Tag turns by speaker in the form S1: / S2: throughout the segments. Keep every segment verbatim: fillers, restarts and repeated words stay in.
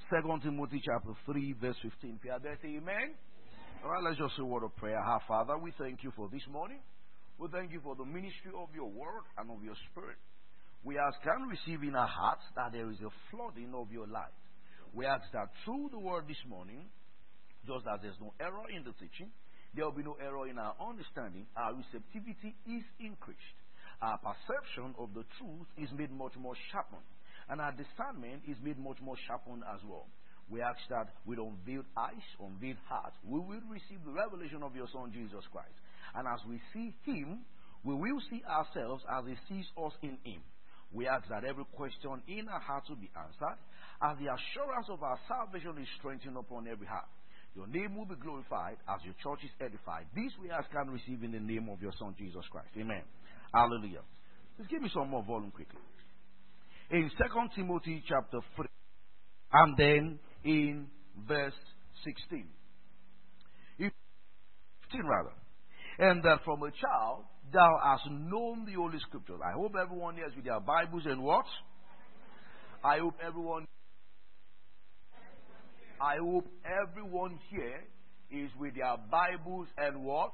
S1: Second Timothy chapter three, verse fifteen. If you are there, say amen. All right, let's just say a word of prayer. Our Father, we thank you for this morning. We thank you for the ministry of your word and of your spirit. We ask and receive in our hearts that there is a flooding of your light. We ask that through the word this morning, just as there's no error in the teaching, there will be no error in our understanding. Our receptivity is increased. Our perception of the truth is made much more sharpened. And our discernment is made much more sharpened as well. We ask that with unveiled eyes, unveiled hearts, we will receive the revelation of your Son, Jesus Christ. And as we see him, we will see ourselves as he sees us in him. We ask that every question in our heart will be answered, as the assurance of our salvation is strengthened upon every heart. Your name will be glorified as your church is edified. This we ask and receive in the name of your Son, Jesus Christ. Amen. Hallelujah. Just give me some more volume quickly. In Second Timothy chapter three, and then in verse sixteen. fifteen rather. And that from a child thou hast known the Holy Scriptures. I hope everyone here is with their Bibles and what? I hope everyone I hope everyone here is with their Bibles and what?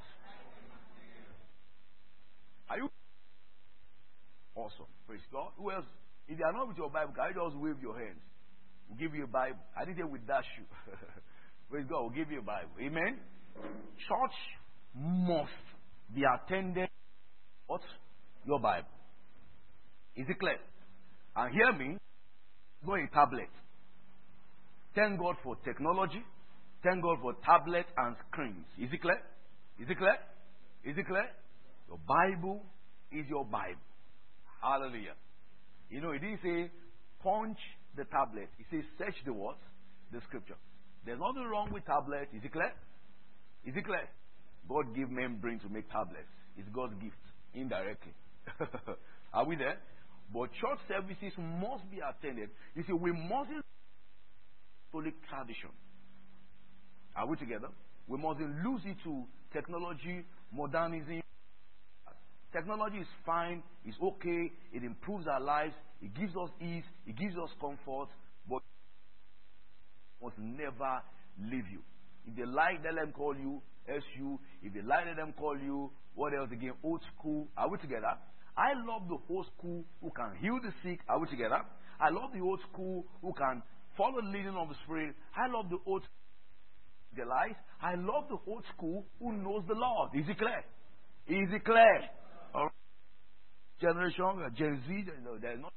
S1: Are you? Awesome. Praise God. Who else? If you are not with your Bible, can you just wave your hands? We'll give you a Bible. I didn't say with that shoe. Praise God. We'll give you a Bible. Amen. Church must be attended. What? Your Bible. Is it clear? And hear me. Go a tablet. Thank God for technology. Thank God for tablets and screens. Is it clear? Is it clear? Is it clear? Your Bible is your Bible. Hallelujah. You know, it didn't say punch the tablet. It says search the what? The scripture. There's nothing wrong with tablets. Is it clear? Is it clear? God gave men brain to make tablets. It's God's gift, indirectly. Are we there? But church services must be attended. You see, we mustn't Catholic tradition. Are we together? We mustn't lose it to technology, modernism. Technology is fine, it's okay, it improves our lives, it gives us ease, it gives us comfort, but it must never leave you. If they like, let them call you S U. If they like, let them call you, what else again? Old school. Are we together? I love the old school who can heal the sick. Are we together? I love the old school who can follow the leading of the Spirit. I love the old school the lies. I love the old school who knows the Lord. Is it clear? Is it clear? All right. Generation, Gen Z, there's not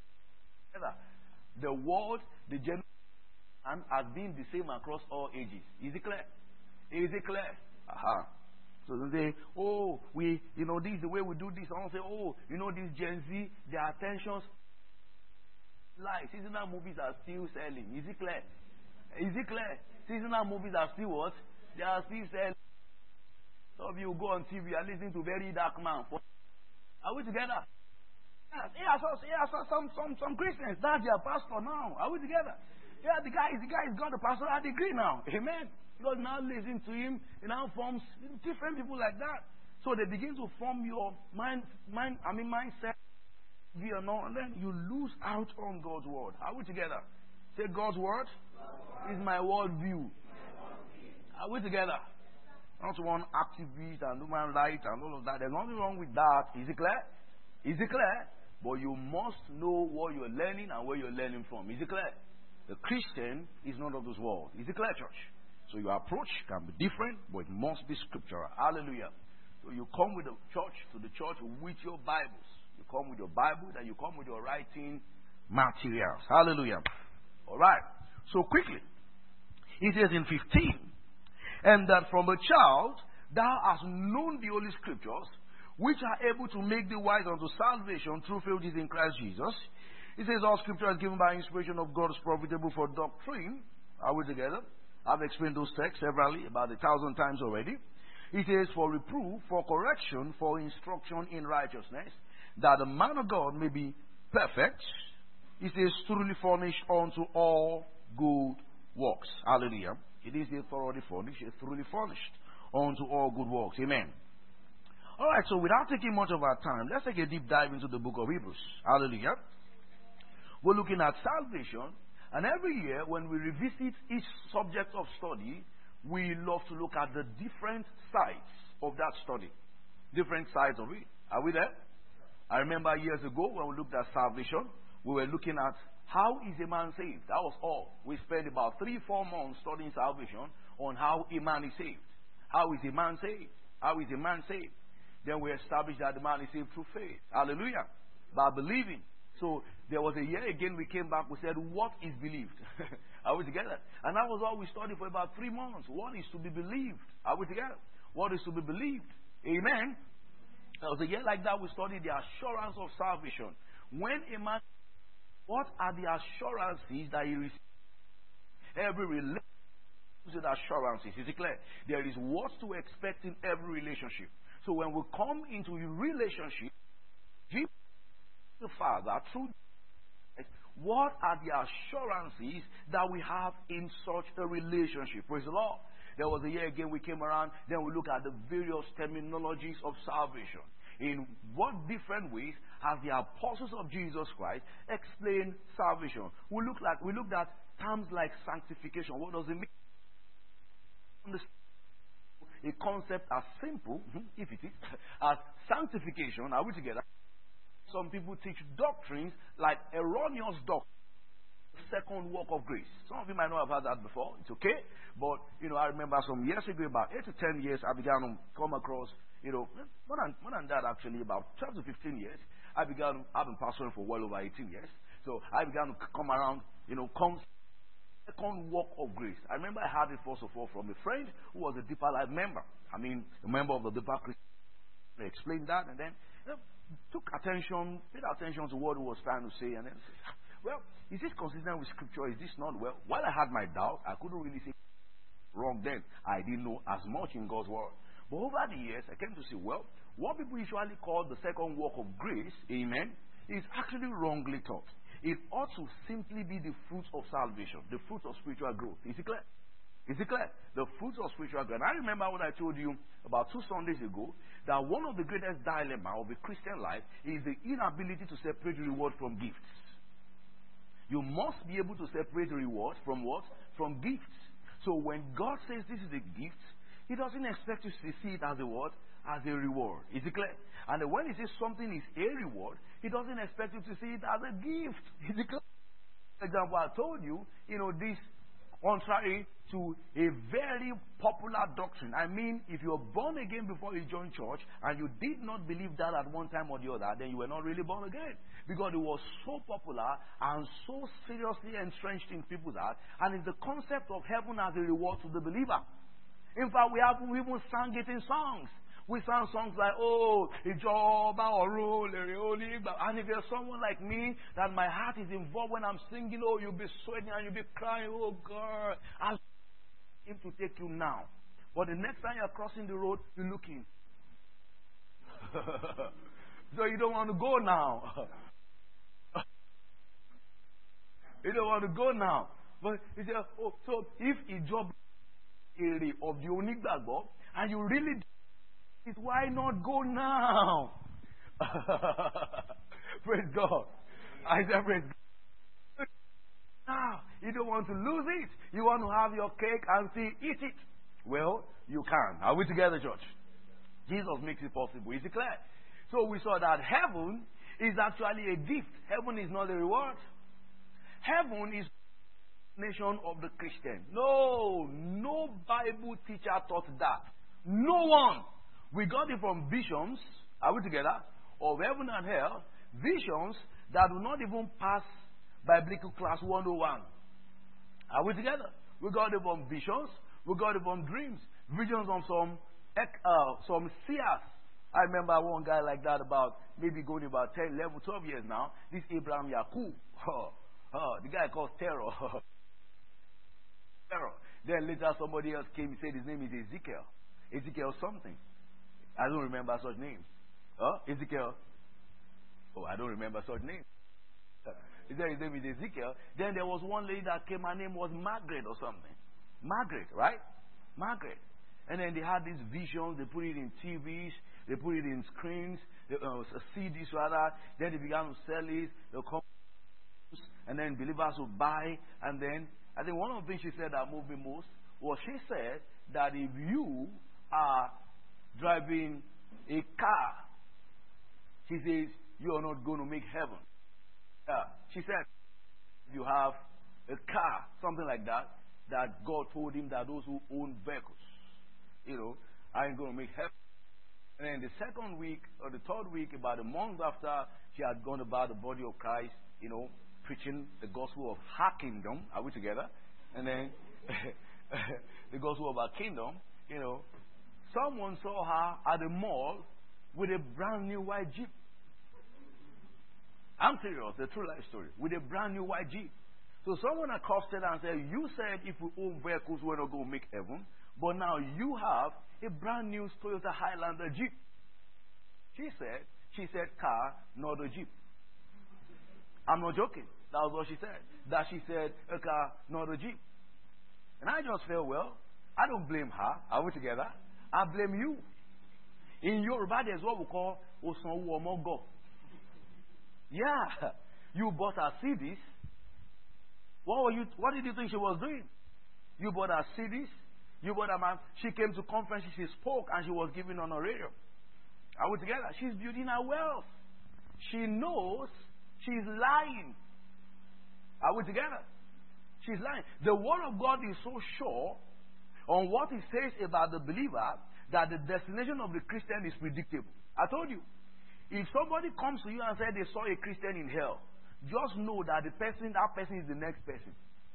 S1: the world, the generation has been the same across all ages. Is it clear? Is it clear? Aha. So they say, oh, we, you know, this is the way we do this. I want to say, oh, you know, this Gen Z, their attentions, like seasonal movies are still selling. Is it clear? Is it clear? Seasonal movies are still what? They are still selling. Some of you go on T V and listen to Very Dark Man. Are we together? Yeah, yeah, so, yeah so some, some, some Christians, that's their pastor now. Are we together? Yeah, the guy, the guy has got a pastoral degree now. Amen. God now listen to him. He now forms different people like that. So they begin to form your mind, mind. I mean mindset, view and all, and then you lose out on God's word. Are we together? Say God's word, God's word is my world view. Are we together? Not one activist and human rights and all of that. There's nothing wrong with that. Is it clear? Is it clear? But you must know what you're learning and where you're learning from. Is it clear? The Christian is not of this world. Is it clear, church? So your approach can be different, but it must be scriptural. Hallelujah. So you come with the church to the church with your Bibles. You come with your Bible, and you come with your writing materials. Hallelujah. All right. So quickly, it says in fifteen, and that from a child thou hast known the Holy Scriptures, which are able to make thee wise unto salvation through faith in Christ Jesus. It says all Scripture is given by inspiration of God is profitable for doctrine. Are we together? I've explained those texts severally, about a thousand times already. It says for reproof, for correction, for instruction in righteousness, that the man of God may be perfect. It says thoroughly furnished unto all good works. Hallelujah. It is thoroughly furnished, it's thoroughly furnished unto all good works. Amen. Alright, so without taking much of our time, let's take a deep dive into the book of Hebrews. Hallelujah. We're looking at salvation And every year, when we revisit each subject of study, we love to look at the different sides of that study. Different sides of it. Are we there? I remember years ago when we looked at salvation, we were looking at how is a man saved. That was all. We spent about three, four months studying salvation on how a man is saved. How is a man saved? How is a man saved? Then we established that the man is saved through faith. Hallelujah. By believing. So there was a year again we came back, we said, what is believed? Are we together? And that was all we studied for about three months. What is to be believed? Are we together? What is to be believed? Amen. There was a year like that we studied the assurance of salvation. When a man, what are the assurances that he receives? Every relationship with assurances. Is it clear? There is what to expect in every relationship. So when we come into a relationship, Jesus the Father, through what are the assurances that we have in such a relationship? Praise the Lord. There was a year again we came around, then we look at the various terminologies of salvation. In what different ways has the apostles of Jesus Christ explained salvation? We look like we looked at terms like sanctification. What does it mean? A concept as simple, if it is, as sanctification. Are we together? Some people teach doctrines like erroneous doctrine, second work of grace. Some of you might not have heard that before. It's okay. But, you know, I remember some years ago, about eight to ten years, I began to come across, you know, more than, more than that actually, about twelve to fifteen years. I began, I've been pastoring for well over eighteen years. So I began to come around, you know, come second work of grace. I remember I heard it first of all from a friend who was a Deeper Life member. I mean, a member of the Deeper Christian. They explained that and then, you know, took attention, paid attention to what he was trying to say, and then said, well, is this consistent with scripture? Is this not? Well, while I had my doubt, I couldn't really say wrong then. I didn't know as much in God's word. But over the years, I came to see, well, what people usually call the second work of grace, amen, is actually wrongly taught. It ought to simply be the fruits of salvation, the fruits of spiritual growth. Is it clear? Is it clear? The fruits of spiritual growth. And I remember when I told you about two Sundays ago that one of the greatest dilemma of the Christian life is the inability to separate reward from gifts. You must be able to separate reward from what? From gifts. So when God says this is a gift, He doesn't expect you to see it as a what? As a reward. Is it clear? And when He says something is a reward, He doesn't expect you to see it as a gift. Is it clear? For example, I told you, you know, this contrary to a very popular doctrine. I mean, if you were born again before you joined church and you did not believe that at one time or the other, then you were not really born again. Because it was so popular and so seriously entrenched in people's heart, and it's the concept of heaven as a reward to the believer. In fact, we have we even sang it in songs. We sang songs like, oh, Ijoba Oru, Lere Oli. And if you're someone like me, that my heart is involved when I'm singing, oh, you'll be sweating and you'll be crying, oh, God, I'll him to take you now. But the next time you're crossing the road, you're looking. So you don't want to go now. You don't want to go now. But you say, oh, so if Ijoba area of the Onigbagbo, and you really it, why not go now? Praise God. I said, praise God. Now, you don't want to lose it. You want to have your cake and see, eat it. Well, you can. Are we together, church? Jesus makes it possible. Is it clear? So we saw that heaven is actually a gift. Heaven is not a reward. Heaven is the nation of the Christian. No, no Bible teacher taught that. No one. We got it from visions, are we together, of heaven and hell, visions that do not even pass biblical class one oh one. Are we together? We got it from visions, we got it from dreams, visions of some uh, some seers. I remember one guy like that about maybe going about ten, eleven, twelve years now. This Abraham Yakub, oh, oh, the guy called Terror. Terror. Then later somebody else came and said his name is Ezekiel. Ezekiel something. I don't remember such names. Huh? Ezekiel. Oh, I don't remember such names. He said his name is Ezekiel. Then there was one lady that came, her name was Margaret or something. Margaret, right? Margaret. And then they had these visions, they put it in T Vs, they put it in screens, they, uh, C Ds rather. Then they began to sell it. They'll come and then believers will buy. And then I think one of the things she said that moved me most was she said that if you are driving a car, she says you are not going to make heaven. Yeah, she said if you have a car, something like that, that God told him that those who own vehicles, you know, aren't going to make heaven. And then the second week or the third week, about a month after she had gone about the body of Christ, you know, preaching the gospel of her kingdom. Are we together? And then the gospel of our kingdom, you know, someone saw her at the mall with a brand new white Jeep. I'm serious, the true life story. With a brand new white Jeep. So someone accosted her and said, you said if we own vehicles, we're not going to make heaven. But now you have a brand new Toyota Highlander Jeep. She said, she said car, not a Jeep. I'm not joking. That was what she said. That she said a car, not a Jeep. And I just felt, well, I don't blame her. Are we together? I blame you. In Yoruba, there's what we call Osanwu Omogo. Yeah. You bought her C Ds. What were you? What did you think she was doing? You bought her C Ds. You bought her man. She came to conferences. She spoke and she was giving on a radio. Are we together? She's building her wealth. She knows she's lying. Are we together? She's lying. The word of God is so sure on what it says about the believer that the destination of the Christian is predictable. I told you. If somebody comes to you and says they saw a Christian in hell, just know that the person, that person is the next person.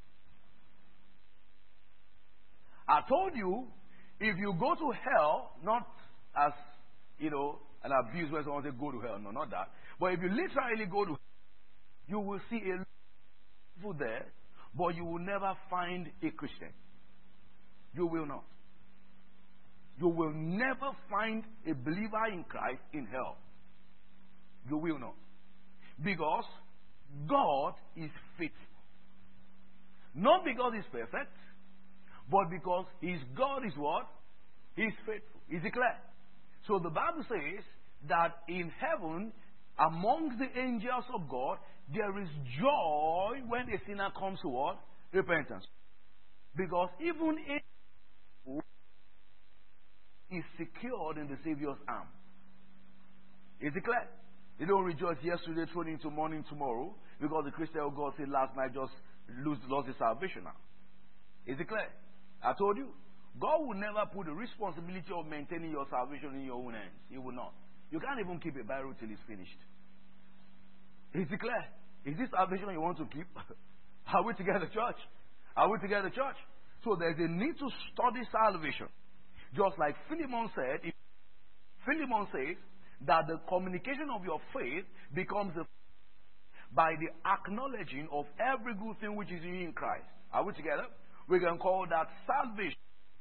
S1: I told you, if you go to hell, not as, you know, an abuse when someone says go to hell, no, not that. But if you literally go to hell, you will see a lot of people there, but you will never find a Christian. You will not. You will never find a believer in Christ in hell. You will not. Because God is faithful. Not because He's perfect, but because His God is what? He's faithful. Is it clear? So the Bible says that in heaven, amongst the angels of God, there is joy when a sinner comes to what? Repentance. Because even if is secured in the Savior's arm. Is it clear? They don't rejoice yesterday, thrown into mourning tomorrow, because the Christian of God said last night just lose, lost his salvation now. Is it clear? I told you, God will never put the responsibility of maintaining your salvation in your own hands. He will not. You can't even keep a Bible till it's finished. Is it clear? Is this salvation you want to keep? Are we together, church? Are we together, church? So there's a need to study salvation. Just like Philemon said, if Philemon says that the communication of your faith becomes a, by the acknowledging of every good thing which is in you in Christ. Are we together? We can call that salvation.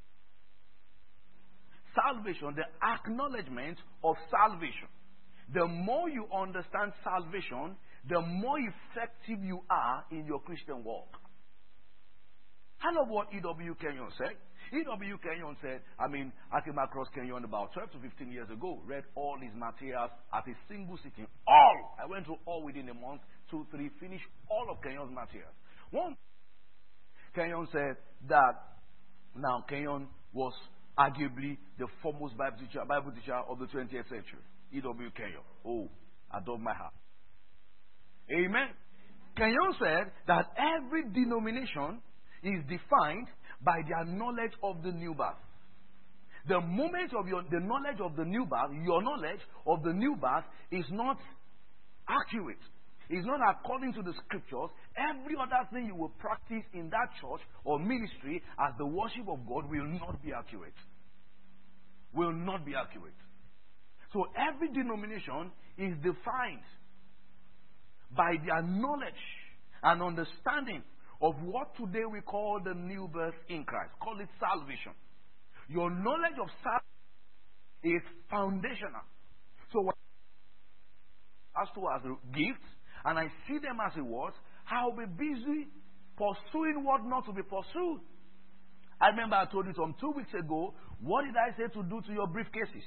S1: Salvation, the acknowledgement of salvation. The more you understand salvation, the more effective you are in your Christian walk. I love what E W Kenyon said. E W Kenyon said, I mean, I came across Kenyon about twelve to fifteen years ago, read all his materials at a single sitting. All! I went through all within a month, two, three, finished all of Kenyon's materials. One, Kenyon said that now Kenyon was arguably the foremost Bible teacher, Bible teacher of the twentieth century. E W Kenyon. Oh, I dug my heart. Amen. Kenyon said that every denomination is defined by their knowledge of the new birth. The moment of your the knowledge of the new birth, your knowledge of the new birth is not accurate. It's not according to the scriptures. Every other thing you will practice in that church or ministry as the worship of God will not be accurate. Will not be accurate. So every denomination is defined by their knowledge and understanding of what today we call the new birth in Christ. Call it salvation. Your knowledge of salvation is foundational. So what as to as gifts, and I see them as rewards, I'll be busy pursuing what not to be pursued. I remember I told you some two weeks ago, what did I say to do to your briefcases?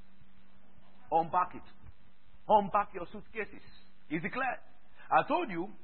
S1: Unpack it. Unpack your suitcases. Is it clear? I told you,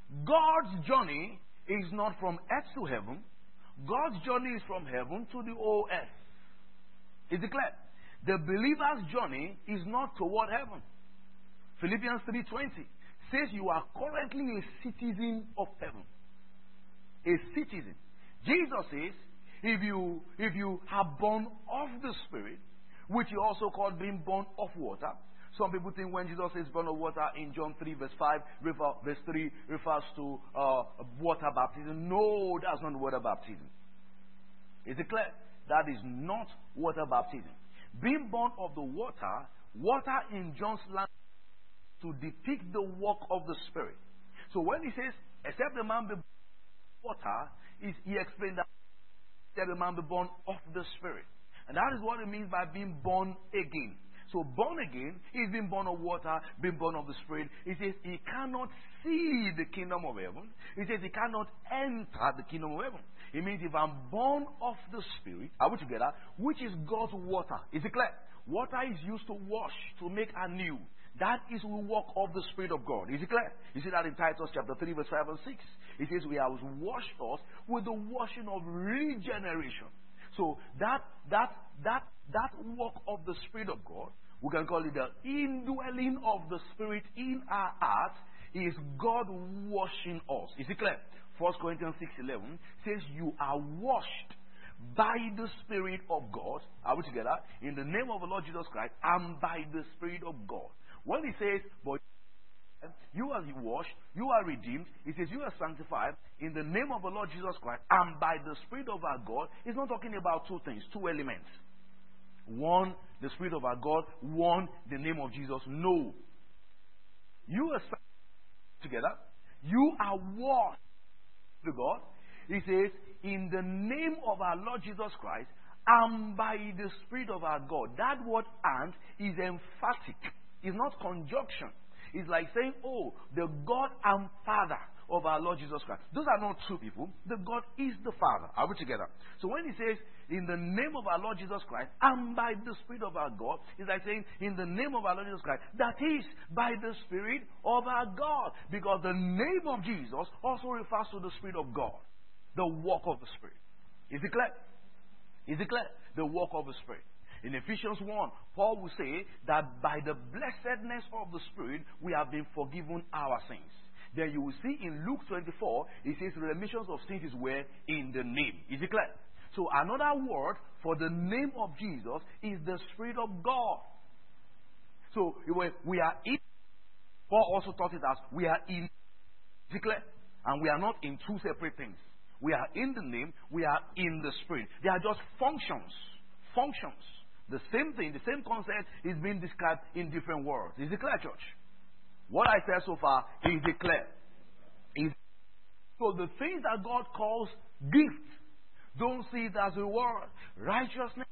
S1: God's journey is not from earth to heaven. God's journey is from heaven to the whole earth. Is it clear? The believer's journey is not toward heaven. Philippians three twenty says you are currently a citizen of heaven. A citizen. Jesus says, if you if you are born of the Spirit, which he also called being born of water. Some people think when Jesus says born of water in John three verse five, refer, verse three refers to uh, water baptism. No, that's not water baptism. Is it clear? That is not water baptism. Being born of the water, water in John's language to depict the work of the Spirit. So when he says, except the man be born of water, is he explained that except the man be born of the Spirit. And that is what it means by being born again. So born again is being born of water, being born of the Spirit. It says he cannot see the kingdom of heaven. It says he cannot enter the kingdom of heaven. It means if I'm born of the Spirit, are we together? Which is God's water. Is it clear? Water is used to wash, to make anew. That is the work of the Spirit of God. Is it clear? You see that in Titus chapter three, verse five and six. It says, we have washed us with the washing of regeneration. So that that that that work of the Spirit of God, we can call it the indwelling of the Spirit in our hearts, is God washing us. Is it clear? First Corinthians six eleven says, you are washed by the Spirit of God. Are we together? In the name of the Lord Jesus Christ and by the Spirit of God. When he says, but you are washed, you are redeemed, he says you are sanctified in the name of the Lord Jesus Christ and by the Spirit of our God, he's not talking about two things, two elements. One, the Spirit of our God. One, the name of Jesus. No. You are sanctified together. You are washed to God. He says, in the name of our Lord Jesus Christ and by the Spirit of our God. That word and is emphatic. It's not conjunction. It's like saying, oh, the God and Father of our Lord Jesus Christ. Those are not two people. The God is the Father. Are we together? So when he says, in the name of our Lord Jesus Christ and by the Spirit of our God, it's like saying, in the name of our Lord Jesus Christ, that is, by the Spirit of our God. Because the name of Jesus also refers to the Spirit of God. The work of the Spirit. Is it clear? Is it clear? The work of the Spirit. In Ephesians one, Paul will say that by the blessedness of the Spirit, we have been forgiven our sins. Then you will see in Luke twenty-four, it says remissions of sins is where? In the name. Is it clear? So another word for the name of Jesus is the Spirit of God. So we are in, Paul also taught it as we are in, is it clear? And we are not in two separate things. We are in the name, we are in the Spirit. They are just functions. Functions. The same thing, the same concept is being described in different words. Is it clear, church? What I said so far, is it clear? Is so the things that God calls gifts, don't see it as a word. Righteousness.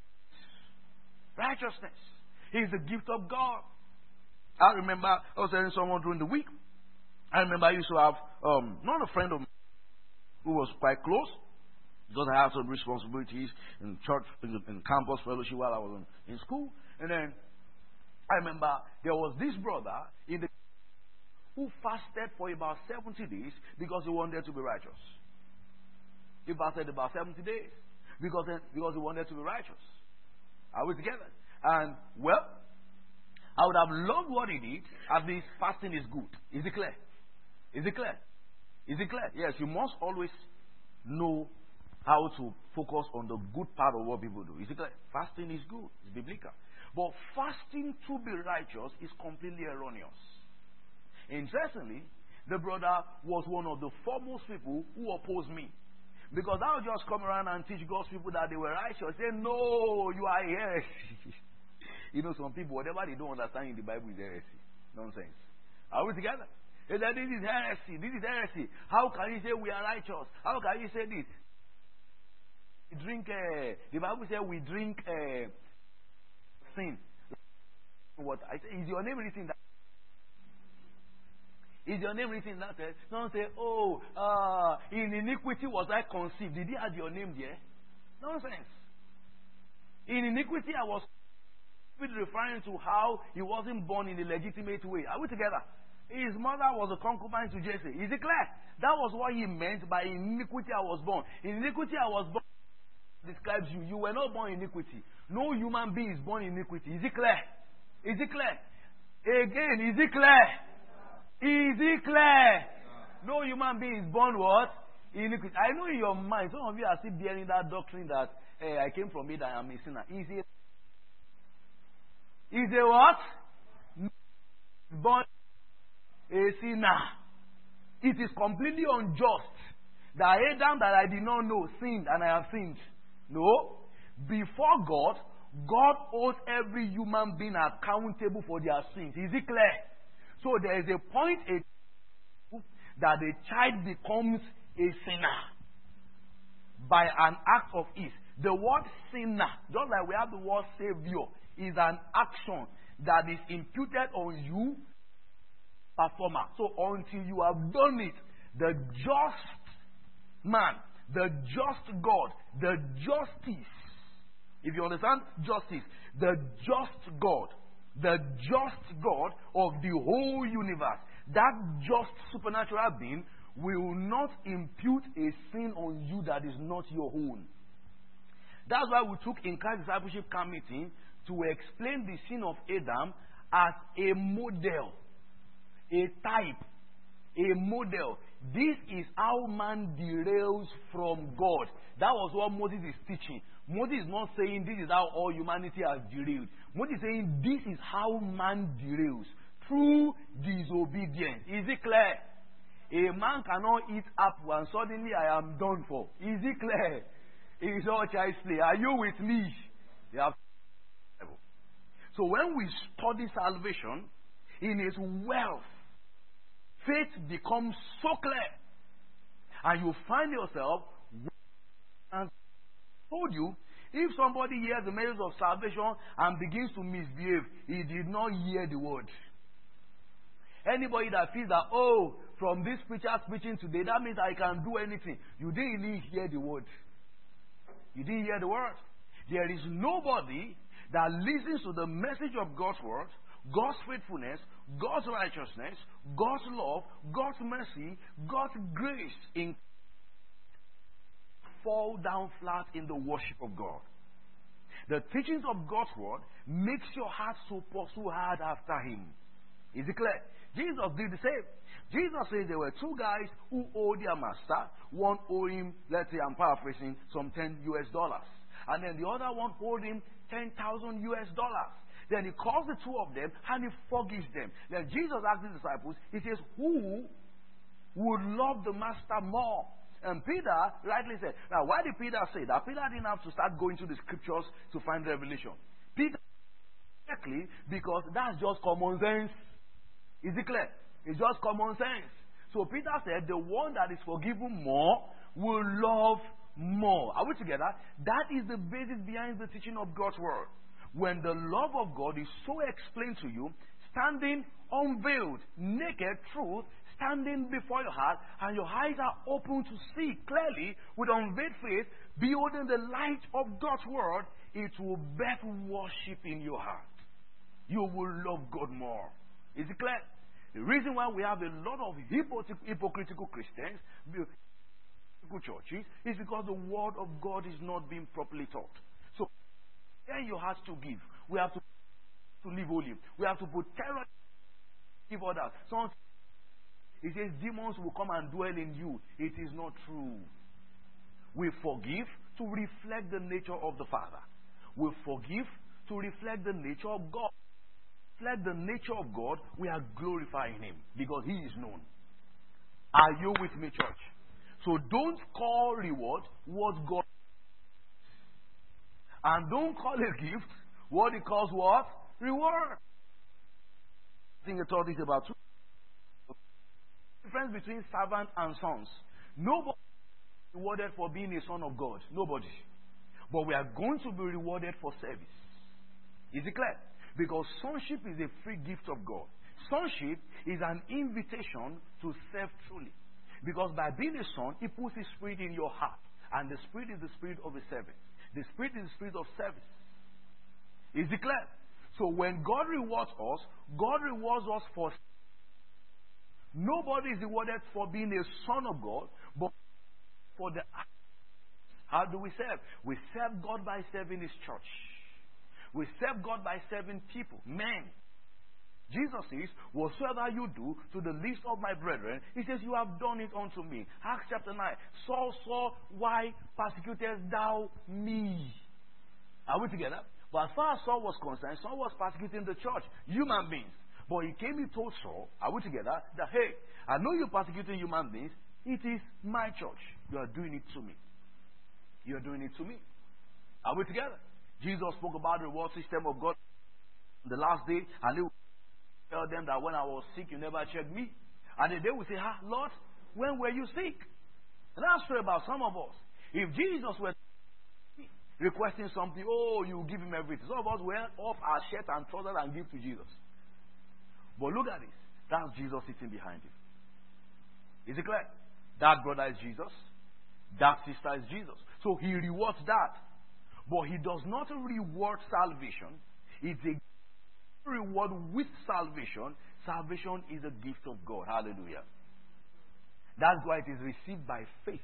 S1: Righteousness is the gift of God. I remember I was telling someone during the week. I remember I used to have um, not a friend of mine who was quite close, because I had some responsibilities in church, in, in campus fellowship while I was in, in school. And then I remember there was this brother in the who fasted for about seventy days because he wanted to be righteous. He fasted about seventy days because, because he wanted to be righteous. Are we together? And, well, I would have loved what he did. At least fasting is good. Is it clear? Is it clear? Is it clear? Yes, you must always know how to focus on the good part of what people do. Is it clear? Fasting is good. It's biblical. But fasting to be righteous is completely erroneous. Interestingly, the brother was one of the foremost people who opposed me. Because I would just come around and teach God's people that they were righteous. Say, no, you are heresy. You know, some people, whatever they don't understand in the Bible is heresy. Nonsense. Are we together? They say, this is heresy. This is heresy. How can you say we are righteous? How can you say this? We drink, uh, the Bible says we drink uh, sin. What? I say, is your name written that? Is your name written that? Uh, don't say, oh, uh, in iniquity was I conceived. Did he add your name there? Nonsense. In iniquity I was referring to how he wasn't born in a legitimate way. Are we together? His mother was a concubine to Jesse. Is it clear? That was what he meant by iniquity I was born. In iniquity I was born describes you. You were not born in iniquity. No human being is born in iniquity. Is it clear? Is it clear? Again, is it clear? Is it clear? No human being is born what? Iniquity. I know in your mind, some of you are still bearing that doctrine that hey, I came from it, I am a sinner. Is it? Is it what? Born a sinner. It is completely unjust that Adam that I did not know sinned and I have sinned. No. Before God, God owes every human being accountable for their sins. Is it clear? So there is a point a, that the child becomes a sinner by an act of his. The word sinner, just like we have the word savior, is an action that is imputed on you, performer. So until you have done it, the just man, the just God, the justice, if you understand justice, the just God, the just God of the whole universe, that just supernatural being will not impute a sin on you that is not your own. That's why we took in Christ Discipleship Camp meeting to explain the sin of Adam as a model, a type, a model. This is how man derails from God. That was what Moses is teaching. Moses is not saying this is how all humanity has derailed. Moses is saying this is how man derails through disobedience. Is it clear? A man cannot eat apple and suddenly I am done for. Is it clear? It is all child's play. Are you with me? You have. So when we study salvation in its wealth, faith becomes so clear. And you find yourself, and I told you, if somebody hears the message of salvation and begins to misbehave, he did not hear the word. Anybody that feels that, oh, from this preacher preaching today, that means I can do anything. You didn't really hear the word. You didn't hear the word. There is nobody that listens to the message of God's word, God's faithfulness, God's righteousness, God's love, God's mercy, God's grace in fall down flat in the worship of God. The teachings of God's word makes your heart so pursue hard after him. Is it clear? Jesus did the same. Jesus says there were two guys who owed their master. One owed him, let's say I'm paraphrasing, some ten U S dollars. And then the other one owed him ten thousand U S dollars. Then he calls the two of them and he forgives them. Then Jesus asked his disciples, he says, who would love the master more? And Peter rightly said, now why did Peter say that? Peter didn't have to start going to the scriptures to find revelation. Peter, exactly, because that's just common sense. Is it clear? It's just common sense. So Peter said, the one that is forgiven more will love more. Are we together? That is the basis behind the teaching of God's word. When the love of God is so explained to you, standing unveiled, naked truth, standing before your heart, and your eyes are open to see clearly with unveiled face, beholding the light of God's word, it will birth worship in your heart. You will love God more. Is it clear? The reason why we have a lot of hypocritical Christians, hypocritical churches, is because the word of God is not being properly taught. So, then you have to give. We have to, to live holy. We have to put terror give others. Someone it says demons will come and dwell in you. It is not true. We forgive to reflect the nature of the Father. We forgive to reflect the nature of God. Reflect the nature of God, we are glorifying him because he is known. Are you with me, church? So don't call reward what God and don't call a gift what he calls what? Reward. I think I taught this about two. The difference between servant and sons. Nobody is rewarded for being a son of God. Nobody. But we are going to be rewarded for service. Is it clear? Because sonship is a free gift of God. Sonship is an invitation to serve truly. Because by being a son, he puts his spirit in your heart. And the spirit is the spirit of a servant. The spirit is the spirit of service. Is it clear? So when God rewards us, God rewards us for Nobody is rewarded for being a son of God, but for the act. How do we serve? We serve God by serving His church. We serve God by serving people, men. Jesus says, whatsoever you do to the least of my brethren, He says, you have done it unto me. Acts chapter nine. Saul, Saul, why persecutest thou me? Are we together? But as far as Saul was concerned, Saul was persecuting the church, human beings. But he came, he told Saul, are we together? That, hey, I know you're persecuting human beings. It is my church. You are doing it to me. You are doing it to me. Are we together? Jesus spoke about the reward system of God on the last day, and He will tell them that when I was sick, you never checked me. And then they will say, ah, Lord, when were you sick? And that's true about some of us. If Jesus were requesting something, oh, you give Him everything. Some of us wear off our shirt and trousers and give to Jesus. But look at this. That's Jesus sitting behind Him. Is it clear? That brother is Jesus. That sister is Jesus. So He rewards that. But He does not reward salvation. It's a reward with salvation. Salvation is a gift of God. Hallelujah. That's why it is received by faith.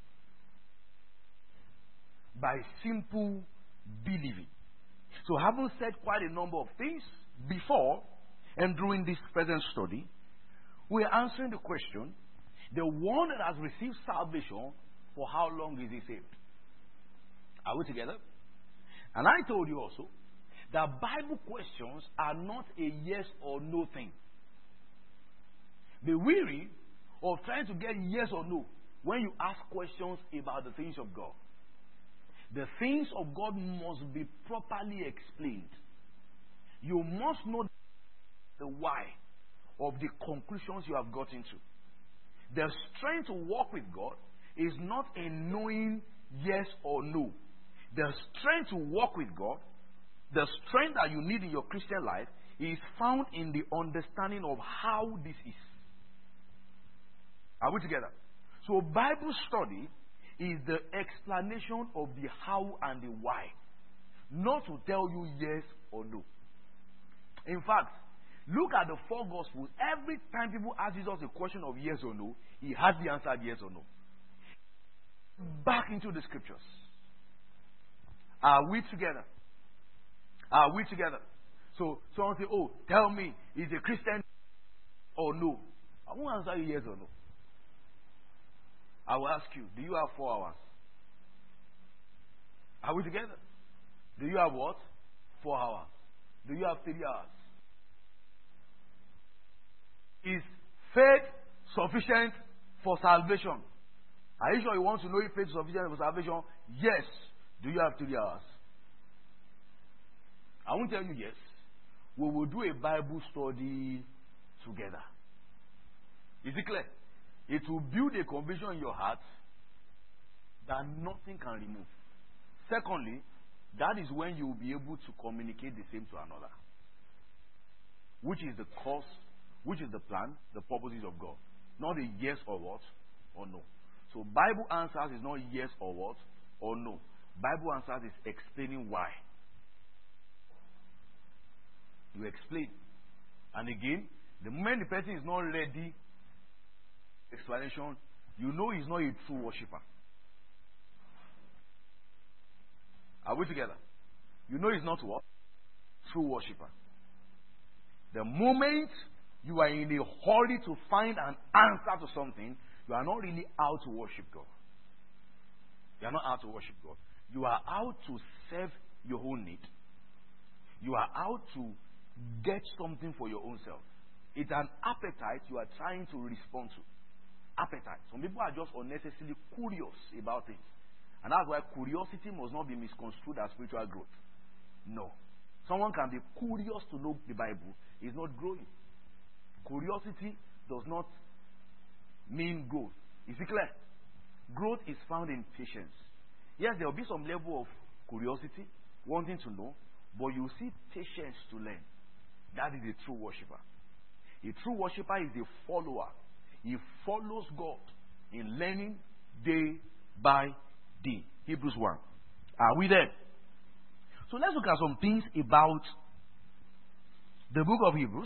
S1: By simple believing. So having said quite a number of things before and during this present study, we are answering the question, the one that has received salvation, for how long is he saved? Are we together? And I told you also that Bible questions are not a yes or no thing. Be weary of trying to get yes or no when you ask questions about the things of God. The things of God must be properly explained. You must know the why of the conclusions you have got into. The strength to walk with God is not in knowing yes or no. The strength to walk with God, the strength that you need in your Christian life, is found in the understanding of how this is. Are we together? So Bible study is the explanation of the how and the why, not to tell you yes or no. In fact, look at the four Gospels. Every time people ask Jesus a question of yes or no, He has the answer yes or no. Back into the scriptures. Are we together? Are we together? So someone say, oh, tell me, is a Christian or no? I won't answer you yes or no. I will ask you, do you have four hours? Are we together? Do you have what? Four hours. Do you have three hours? Is faith sufficient for salvation? Are you sure you want to know if faith is sufficient for salvation? Yes. Do you have three hours? I won't tell you yes. We will do a Bible study together. Is it clear? It will build a conviction in your heart that nothing can remove. Secondly, that is when you will be able to communicate the same to another. Which is the cause, which is the plan, the purposes of God. Not a yes or what or no. So Bible answers is not yes or what or no. Bible answers is explaining why. You explain. And again, the moment the person is not ready, explanation, you know he's not a true worshipper. Are we together? You know he's not what? True worshipper. The moment you are in a hurry to find an answer to something, you are not really out to worship God. You are not out to worship God. You are out to serve your own need. You are out to get something for your own self. It's an appetite you are trying to respond to. Appetite. Some people are just unnecessarily curious about things. And that's why curiosity must not be misconstrued as spiritual growth. No. Someone can be curious to know the Bible. Is not growing. Curiosity does not mean growth. Is it clear? Growth is found in patience. Yes, there will be some level of curiosity, wanting to know, but you see patience to learn. That is a true worshipper. A true worshipper is a follower. He follows God in learning day by day. Hebrews one. Are we there? So let's look at some things about the book of Hebrews.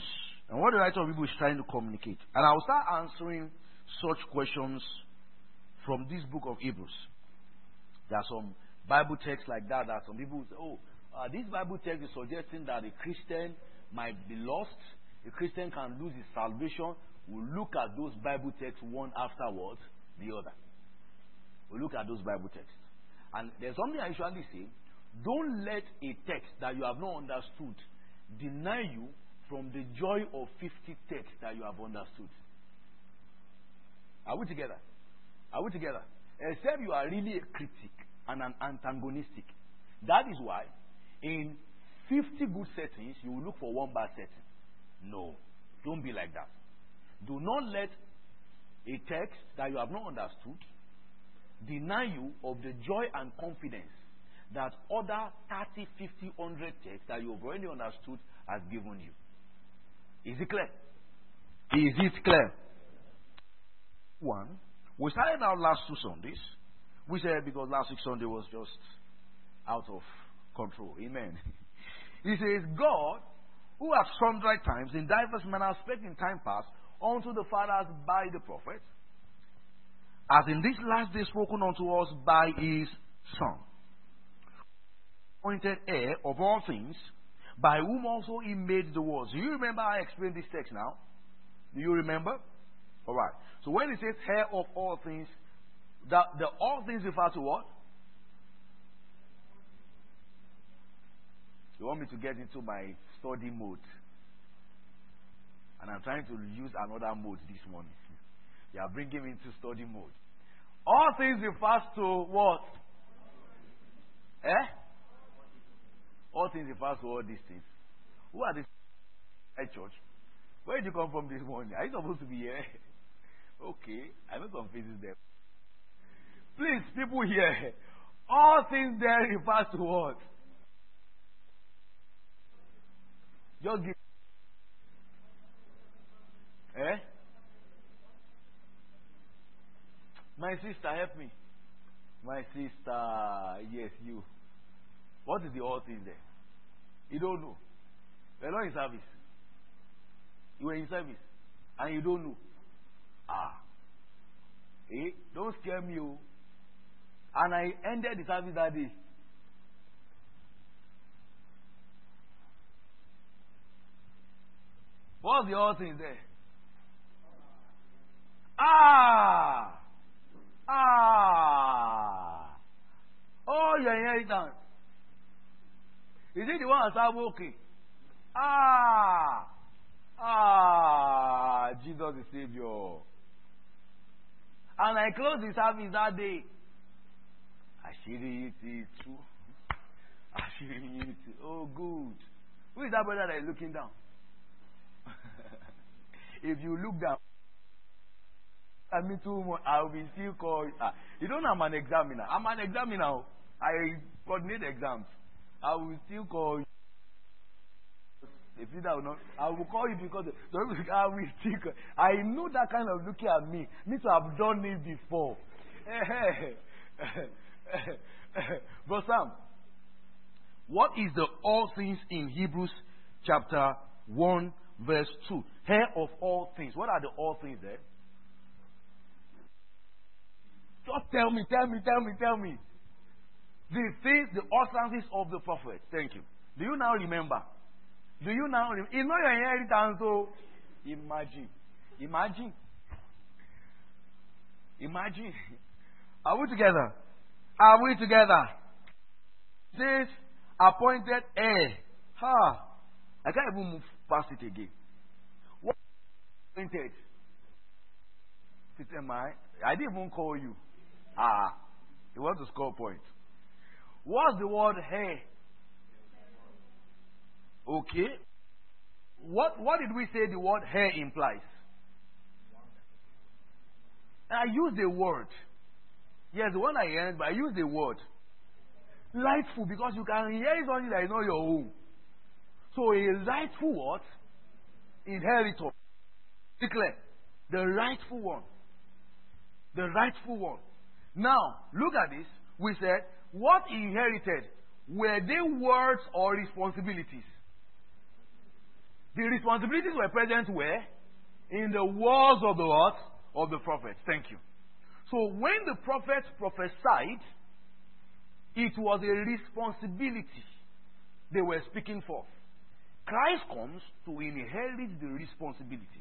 S1: And what the writer of Hebrews is trying to communicate. And I'll start answering such questions from this book of Hebrews. There are some Bible texts like that that some people say, oh, uh, this Bible text is suggesting that a Christian might be lost. A Christian can lose his salvation. We'll look at those Bible texts one afterwards, the other. We'll look at those Bible texts. And there's something I usually say. Don't let a text that you have not understood deny you from the joy of fifty texts that you have understood. Are we together? Are we together? Except you are really a critic and an antagonistic. That is why in fifty good settings, you will look for one bad setting. No. Don't be like that. Do not let a text that you have not understood deny you of the joy and confidence that other thirty, fifty, one hundred texts that you have already understood has given you. Is it clear? Is it clear? One, we started out last two Sundays. We said because last week Sunday was just out of control. Amen. He says, God, who at sundry times in diverse manners spake in time past unto the fathers by the prophets, as in this last day spoken unto us by his Son, appointed heir of all things, by whom also he made the worlds. Do you remember I explained this text now? Do you remember? Alright. So when it says heir of all things, the, the all things refer to what? You want me to get into my study mode? And I'm trying to use another mode this morning. You are bringing me into study mode. All things refers to what? Eh? All things refers to all these things. Who are these at church? Where did you come from this morning? Are you supposed to be here? Okay, I know some faces there. Please, people here, all things there refers to what? Just give. Eh? My sister, help me. My sister, yes, you. What is the all things there? You don't know. You're not in service. You were in service. And you don't know. Ah. Eh? Don't scare me. Oh. And I ended the service that day. What's the all things there? Ah! Ah! Oh, your inheritance. Is it the one that's okay? Ah! Ah! Jesus the Savior. And I closed the service that day. Ashiri it too. Ashiri it. Oh, good. Who is that brother that is looking down? If you look down, I mean too much, I will still call. Ah, you don't know I'm an examiner. I'm an examiner. I coordinate exams. I will still call you. If you don't know, I will call you because I will still call. I know that kind of looking at me. Me to have done it before. But Sam, what is the all things in Hebrews chapter one verse two? Heir of all things. What are the all things there? Just tell me, tell me, tell me, tell me. The things, the utterances of the prophet. Thank you. Do you now remember? Do you now remember? It's not your inheritance, so imagine. Imagine. Imagine. Are we together? Are we together? This appointed heir. Ha! I can't even move past it again. What appointed? Sister Mai, I didn't even call you. Ah, you want to score points. What's the word heir? Okay. What what did we say the word heir implies? I use the word. Yes, the one I heard, but I use the word. Rightful, because you can inherit something that is not your own. So a rightful what? Inheritor. Declare. The rightful one. The rightful one. Now, look at this. We said, what he inherited, were they words or responsibilities? The responsibilities were present where? In the words of the what? Of the prophets. Thank you. So when the prophets prophesied, it was a responsibility they were speaking for. Christ comes to inherit the responsibilities.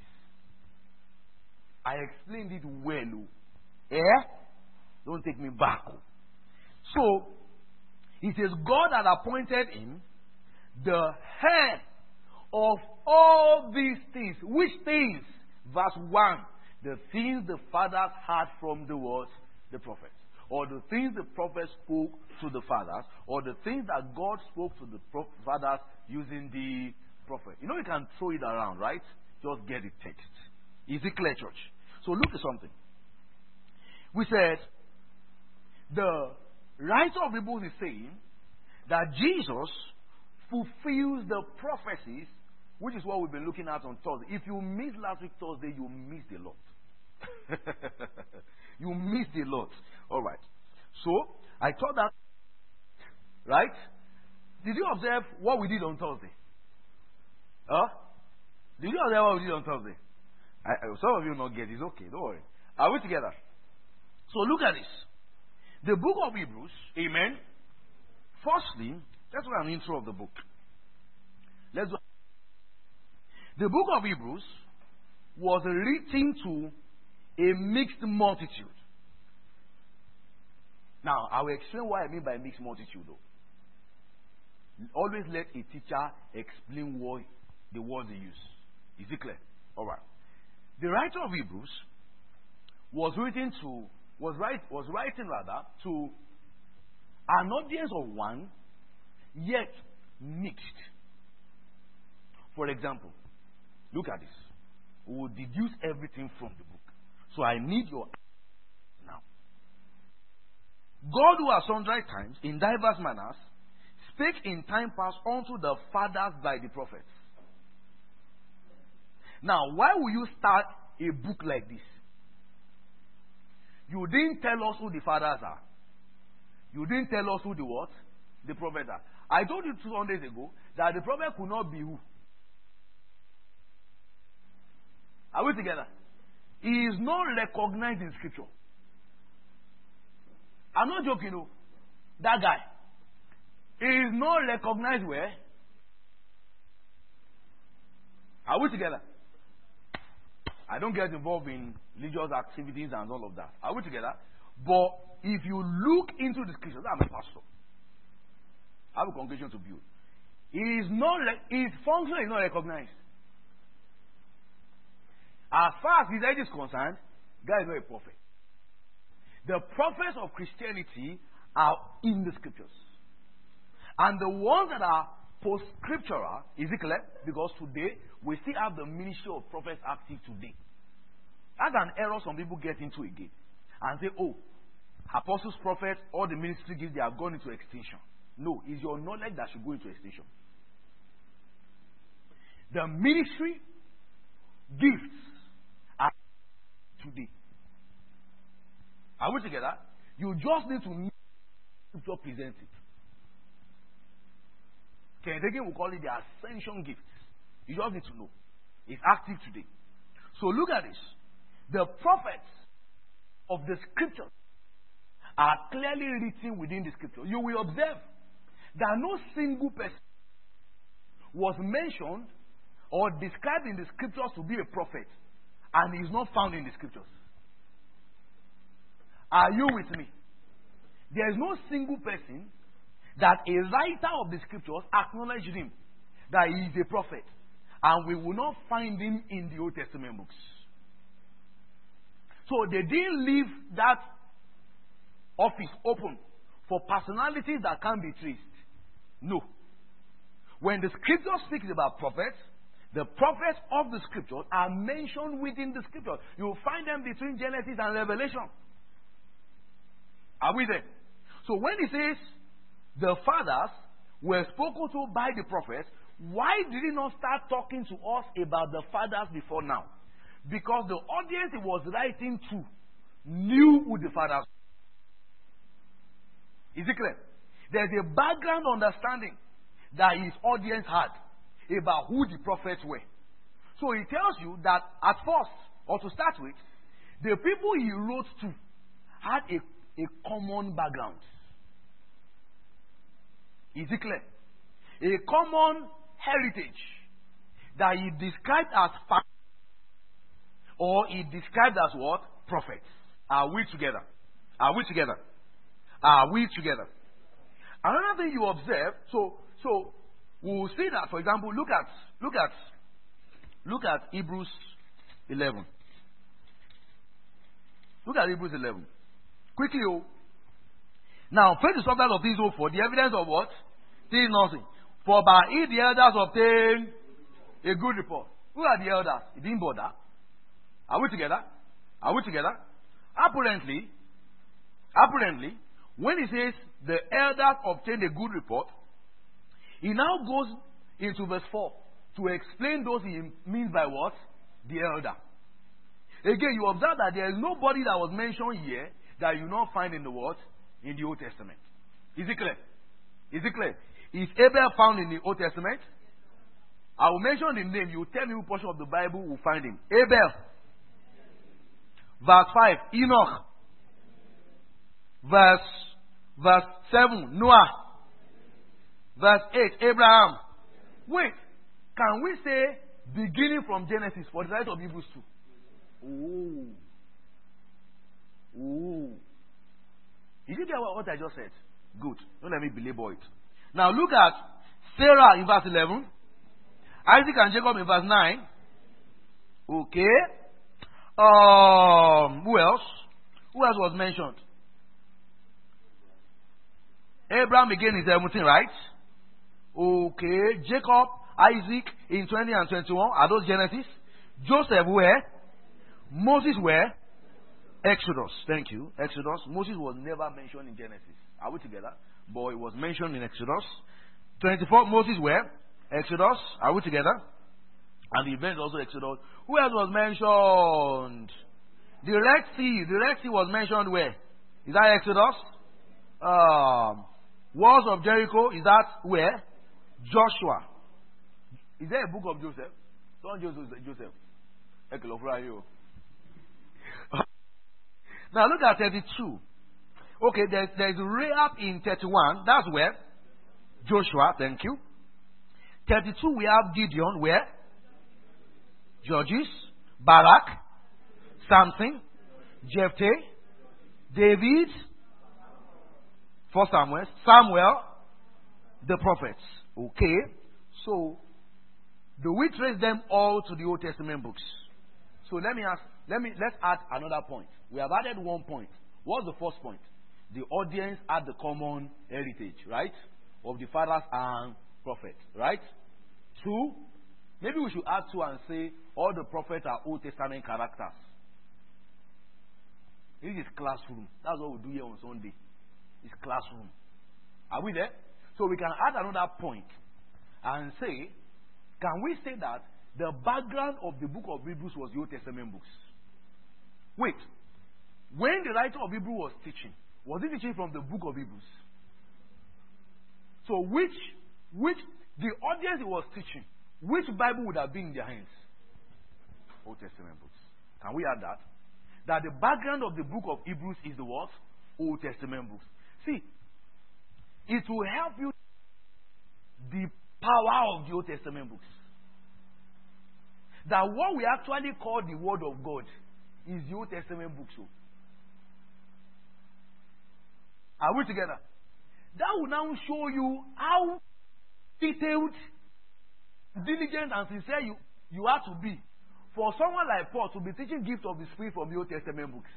S1: I explained it well. Eh? Don't take me back. So, it says God had appointed him the head of all these things. Which things? Verse one. The things the fathers had from the words, the prophets. Or the things the prophets spoke to the fathers. Or the things that God spoke to the pro- fathers using the prophet. You know you can throw it around, right? Just get the text. Is it clear, church? So look at something. We said, the writer of Hebrews is saying that Jesus fulfills the prophecies, which is what we've been looking at on Thursday. If you missed last week Thursday, you missed a lot. You missed a lot. All right. So, I thought that, right? Did you observe what we did on Thursday? Huh? Did you observe what we did on Thursday? I, some of you not get it. It's okay. Don't worry. Are we together? So, look at this. The book of Hebrews, amen. Firstly, let's look at an intro of the book. Let's go. The book of Hebrews was written to a mixed multitude. Now, I will explain what I mean by mixed multitude, though. Always let a teacher explain what the words they use. Is it clear? All right. The writer of Hebrews was written to was write was writing rather to an audience of one, yet mixed. For example, look at this. We will deduce everything from the book. So I need your now. God, who at sundry times, in diverse manners, spake in time past unto the fathers by the prophets. Now, why will you start a book like this? You didn't tell us who the fathers are. You didn't tell us who the what? The prophets are. I told you two Sundays ago that the prophet could not be who? Are we together? He is not recognized in scripture. I'm not joking, no. That guy. He is not recognized where? Are we together? I don't get involved in religious activities and all of that. Are we together? But if you look into the scriptures, I'm a pastor. I have a congregation to build. He is not, his function is not recognized. As far as his age is concerned, God is not a prophet. The prophets of Christianity are in the scriptures. And the ones that are post-scriptural, is it clear? Because today, we still have the ministry of prophets active today. That's an error some people get into again. And say, oh, apostles, prophets, all the ministry gifts, they have gone into extinction. No, it's your knowledge that should go into extinction. The ministry gifts are today. Are we together? You just need to know scripture presents it. Ken Hagin will call it the ascension gifts. You just need to know. It's active today. So look at this. The prophets of the scriptures are clearly written within the scripture. You will observe that no single person was mentioned or described in the scriptures to be a prophet and is not found in the scriptures. Are you with me? There is no single person that a writer of the scriptures acknowledged him that he is a prophet, and we will not find him in the Old Testament books. So they didn't leave that office open for personalities that can't be traced. No. When the scripture speaks about prophets, the prophets of the scriptures are mentioned within the scripture. You will find them between Genesis and Revelation. Are we there? So when he says the fathers were spoken to by the prophets, why did he not start talking to us about the fathers before now? Because the audience he was writing to knew who the fathers were. Is it clear? There's a background understanding that his audience had. about who the prophets were. So he tells you that at first, or to start with, the people he wrote to had a, a common background. Is it clear? A common heritage that he described as fact, or he described as what? Prophets. Are we together? Are we together? Are we together? Another thing you observe, so so we'll see that, for example, look at look at look at Hebrews eleven. Look at Hebrews eleven. Quickly, oh. Now, faith is substance of things hoped for, the evidence of what? Things nothing. For by it the elders obtained a good report. Who are the elders? It didn't bother. Are we together? Are we together? Apparently, apparently, when he says the elders obtained a good report, he now goes into verse four to explain those he means by what? The elder. Again, you observe that there is nobody that was mentioned here that you not find in the what? In the Old Testament. Is it clear? Is it clear? Is Abel found in the Old Testament? I will mention the name. You tell me who portion of the Bible will find him. Abel. Verse five, Enoch. Verse, verse seven, Noah. Verse eight, Abraham. Wait, can we say beginning from Genesis for the rest of Hebrews two? Oh. Oh. Did you get what, what I just said? Good. Don't let me belabor it. Now look at Sarah in verse eleven. Isaac and Jacob in verse nine. Okay. Um, who else? Who else was mentioned? Abraham again in seventeen, right? Okay. Jacob, Isaac in twenty and twenty-one. Are those Genesis? Joseph where? Moses where? Exodus. Thank you. Exodus. Moses was never mentioned in Genesis. Are we together? But it was mentioned in Exodus. twenty-four, Moses where? Exodus. Are we together? And the event also Exodus. Who else was mentioned? The Red Sea. The Red Sea was mentioned where? Is that Exodus? Um, Walls of Jericho. Is that where? Joshua. Is there a book of Joseph? Don't Joseph. Joseph. Now look at thirty-two. Okay, there's, there's Rahab in thirty-one. That's where? Joshua. Thank you. thirty-two, we have Gideon. Where? Judges. Barak. Samson. Jephthah. David. First Samuel. Samuel. The prophets. Okay. So, do we trace them all to the Old Testament books? So let me ask, let me, let's add another point. We have added one point. What's the first point? The audience had the common heritage, right? Of the fathers and prophets, right? Two, maybe we should add two and say all the prophets are Old Testament characters. This is classroom. That's what we do here on Sunday. It's classroom. Are we there? So we can add another point and say, can we say that the background of the book of Hebrews was the Old Testament books? Wait. When the writer of Hebrews was teaching, was he teaching from the book of Hebrews? So which, which, the audience he was teaching, which Bible would have been in their hands? Old Testament books. Can we add that? That the background of the book of Hebrews is the what? Old Testament books. See, it will help you the power of the Old Testament books. That what we actually call the Word of God is the Old Testament books. So. Are we together? That will now show you how detailed, diligent, and sincere you, you have to be for someone like Paul to be teaching gift of the Spirit from the Old Testament books.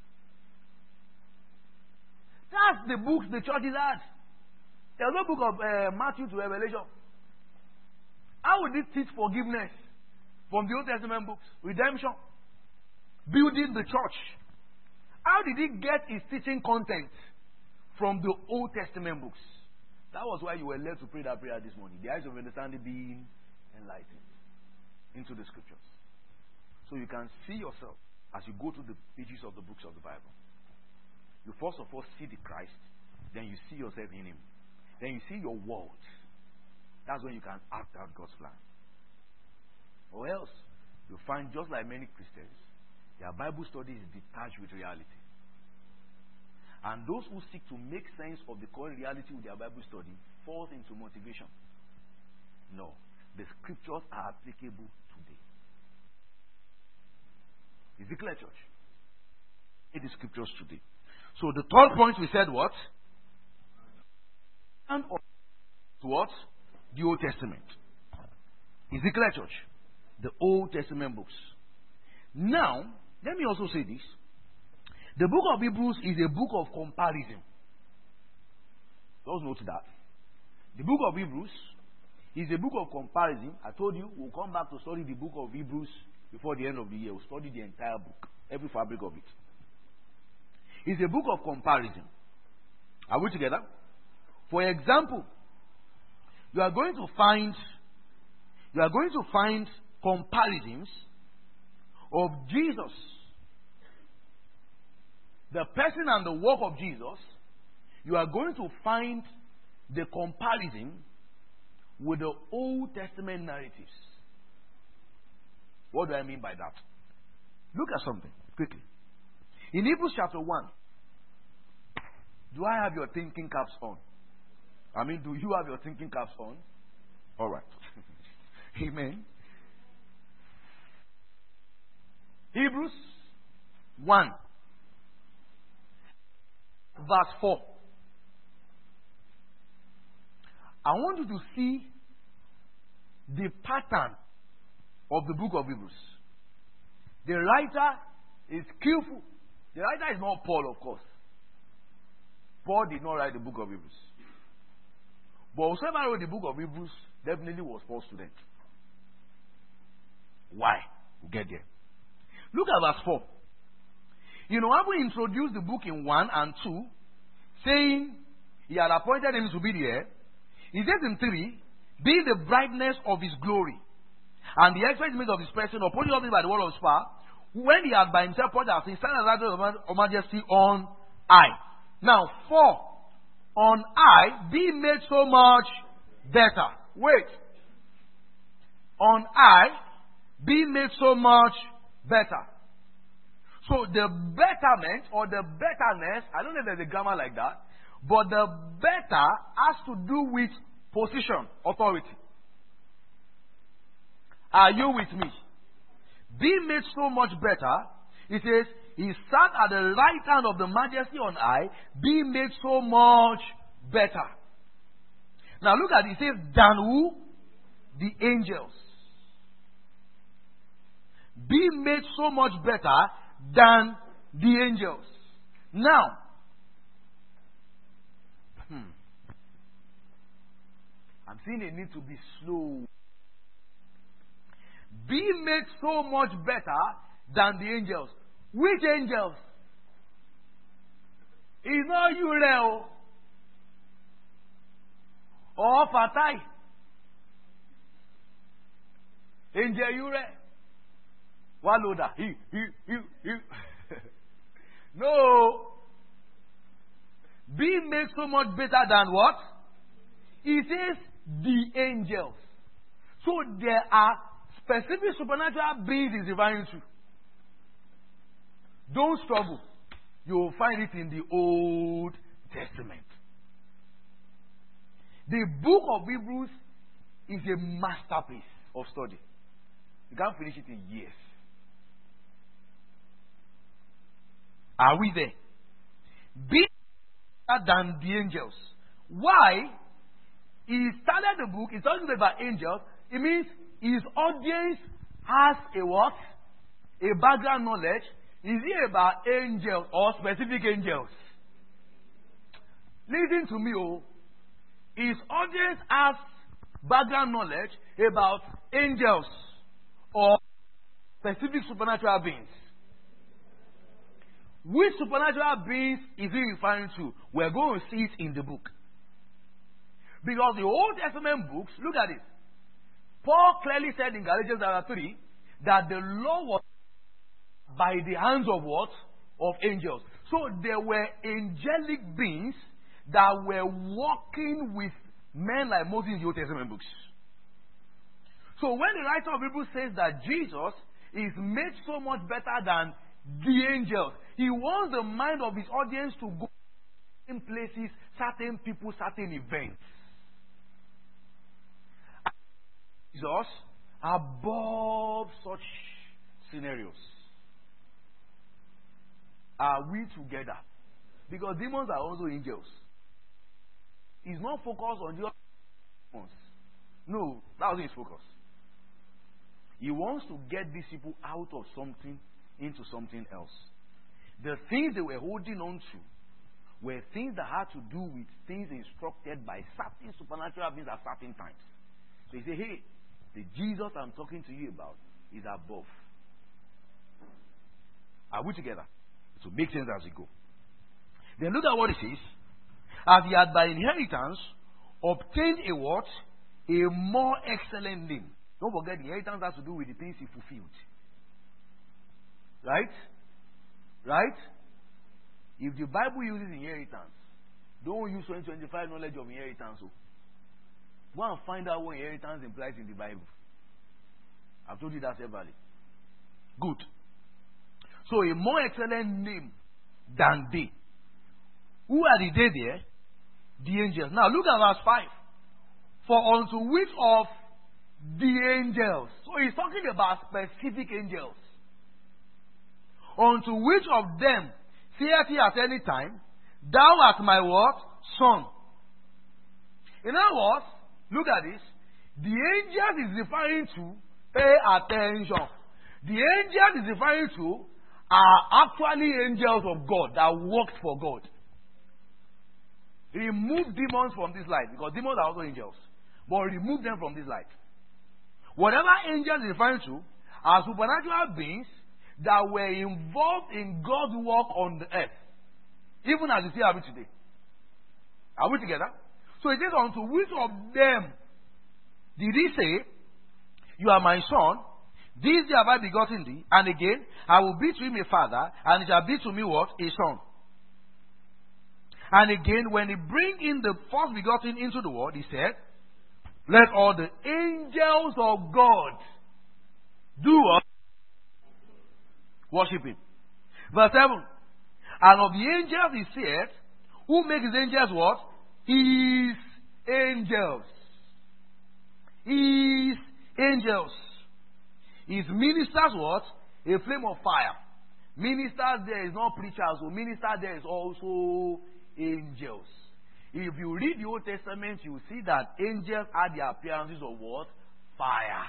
S1: That's the books the churches had. There's no book of uh, Matthew to Revelation. How would it teach forgiveness from the Old Testament books? Redemption. Building the church. How did he get his teaching content from the Old Testament books? That was why you were led to pray that prayer this morning. The eyes of understanding being enlightened into the scriptures. So you can see yourself as you go through the pages of the books of the Bible. You first of all see the Christ, then you see yourself in him. Then you see your world. That's when you can act out God's plan. Or else, you find just like many Christians, their Bible study is detached with reality. And those who seek to make sense of the current reality with their Bible study falls into motivation. No. The scriptures are applicable today. Is it clear, church? It is scriptures today. So the third point we said what? And what? The Old Testament. Is it clear, church? The Old Testament books. Now, let me also say this. The book of Hebrews is a book of comparison. Just note that. The book of Hebrews is a book of comparison. I told you we'll come back to study the book of Hebrews before the end of the year. We'll study the entire book, every fabric of it. It's a book of comparison. Are we together? For example, you are going to find you are going to find comparisons of Jesus, the person and the work of Jesus. You are going to find the comparison with the Old Testament narratives. What do I mean by that? Look at something quickly. In Hebrews chapter one, do I have your thinking caps on? I mean, do you have your thinking caps on? All right. Amen. Hebrews one, verse four. I want you to see the pattern of the book of Hebrews. The writer is skillful. The writer is not Paul, of course. Paul did not write the book of Hebrews. But whoever wrote the book of Hebrews definitely was Paul's student. Why? We'll get there. Look at verse four. You know, when we introduced the book in one and two, saying he had appointed him to be the heir, he says in three, being the brightness of his glory and the express image of his person, upholding all things by the word of his power, when he had by himself purged our sins, stand as of majesty on high. Now, four, on high, being made so much better. Wait. On high, being made so much better. So the betterment or the betterness, I don't know if there's a grammar like that, but the better has to do with position, authority. Are you with me? Being made so much better, it says, he sat at the right hand of the majesty on high, being made so much better. Now look at it, it says, than who? The angels. Being made so much better than the angels. Now, hmm, I'm seeing a need to be slow. Being made so much better than the angels. Which angels? Is not Uriel or Fatai. Angel Uriel. Waloda. He, he, he, he. No. Being made so much better than what? It says the angels. So there are specific supernatural beings is referring to. Don't struggle. You will find it in the Old Testament. The book of Hebrews is a masterpiece of study. You can't finish it in years. Are we there? Be better than the angels. Why? He started the book, he's talking about angels. It means his audience has a what? A background knowledge. Is it about angels or specific angels? Listen to me, oh. His audience has background knowledge about angels or specific supernatural beings. Which supernatural beings is he referring to? We're going to see it in the book. Because the Old Testament books, look at it. Paul clearly said in Galatians chapter three that the law was by the hands of what? Of angels. So there were angelic beings that were working with men like Moses in the Old Testament books. So when the writer of Hebrews says that Jesus is made so much better than the angels, he wants the mind of his audience to go in places, certain people, certain events. Jesus above such scenarios. Are we together? Because demons are also angels. He's not focused on the demons. No, that wasn't his focus. He wants to get these people out of something into something else. The things they were holding on to were things that had to do with things instructed by certain supernatural beings at certain times. So he said, hey, the Jesus I'm talking to you about is above. Are we together? So make sense as we go. Then look at what it says. As he had by inheritance obtained a what? A more excellent name. Don't forget, the inheritance has to do with the things he fulfilled. Right? Right? If the Bible uses inheritance, don't use twenty twenty-five knowledge of inheritance. So. Go and find out what inheritance implies in the Bible. I've told you that severally. Good. So a more excellent name than they. Who are the they there? The angels. Now look at verse five. For unto which of the angels? So he's talking about specific angels. Unto which of them saith he at any time, thou art my what? Son. In other words, look at this. The angels is referring to, pay attention. The angels is referring to are actually angels of God that worked for God. Remove demons from this life, because demons are also angels. But remove them from this life. Whatever angels is referring to are supernatural beings that were involved in God's work on the earth. Even as you see have it today. Are we together? So it says, unto which of them did he say, you are my son, this day have I begotten thee, and again, I will be to him a father, and he shall be to me what? A son. And again, when he bring in the first begotten into the world, he said, let all the angels of God do what? Worship him. Verse seven. And of the angels he said, who makes his angels what? His angels. His angels. His ministers what? A flame of fire. Ministers there is not preachers. So minister there is also angels. If you read the Old Testament, you will see that angels are the appearances of what? Fire.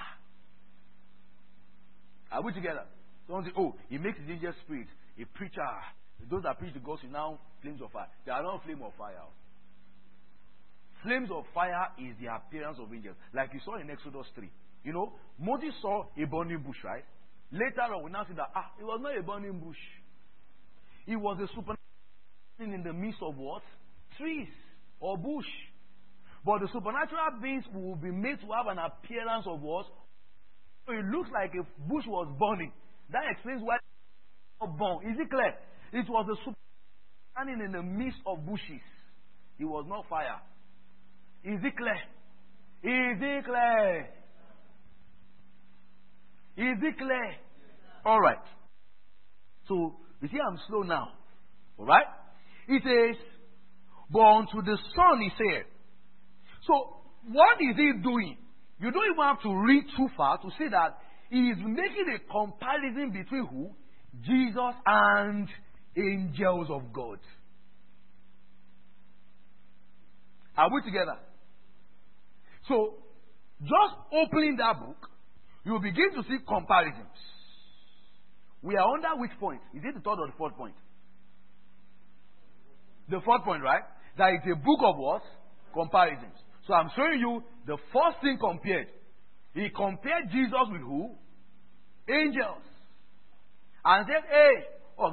S1: Are we together? Don't say, oh, he makes his angel spirit a preacher. Those that preach the gospel now, flames of fire. They are not flame of fire. Flames of fire is the appearance of angels. Like you saw in Exodus three. You know, Moses saw a burning bush, right? Later on, we now see that, ah, it was not a burning bush. It was a supernatural thing in the midst of what? Trees or bush. But the supernatural beings will be made to have an appearance of what? So it looks like a bush was burning. That explains why it was not burned. Is it clear? It was a supernatural standing in the midst of bushes. It was not fire. Is it clear? Is it clear? Is it clear? All right. So, you see, I'm slow now. All right? It says, but unto the Son he said. So, what is he doing? You don't even have to read too far to see that he is making a comparison between who? Jesus and angels of God. Are we together? So, just opening that book, you will begin to see comparisons. We are under which point? Is it the third or the fourth point? The fourth point, right? That it's a book of what? Comparisons. So I'm showing you the first thing compared. He compared Jesus with who? Angels. And said, hey, oh,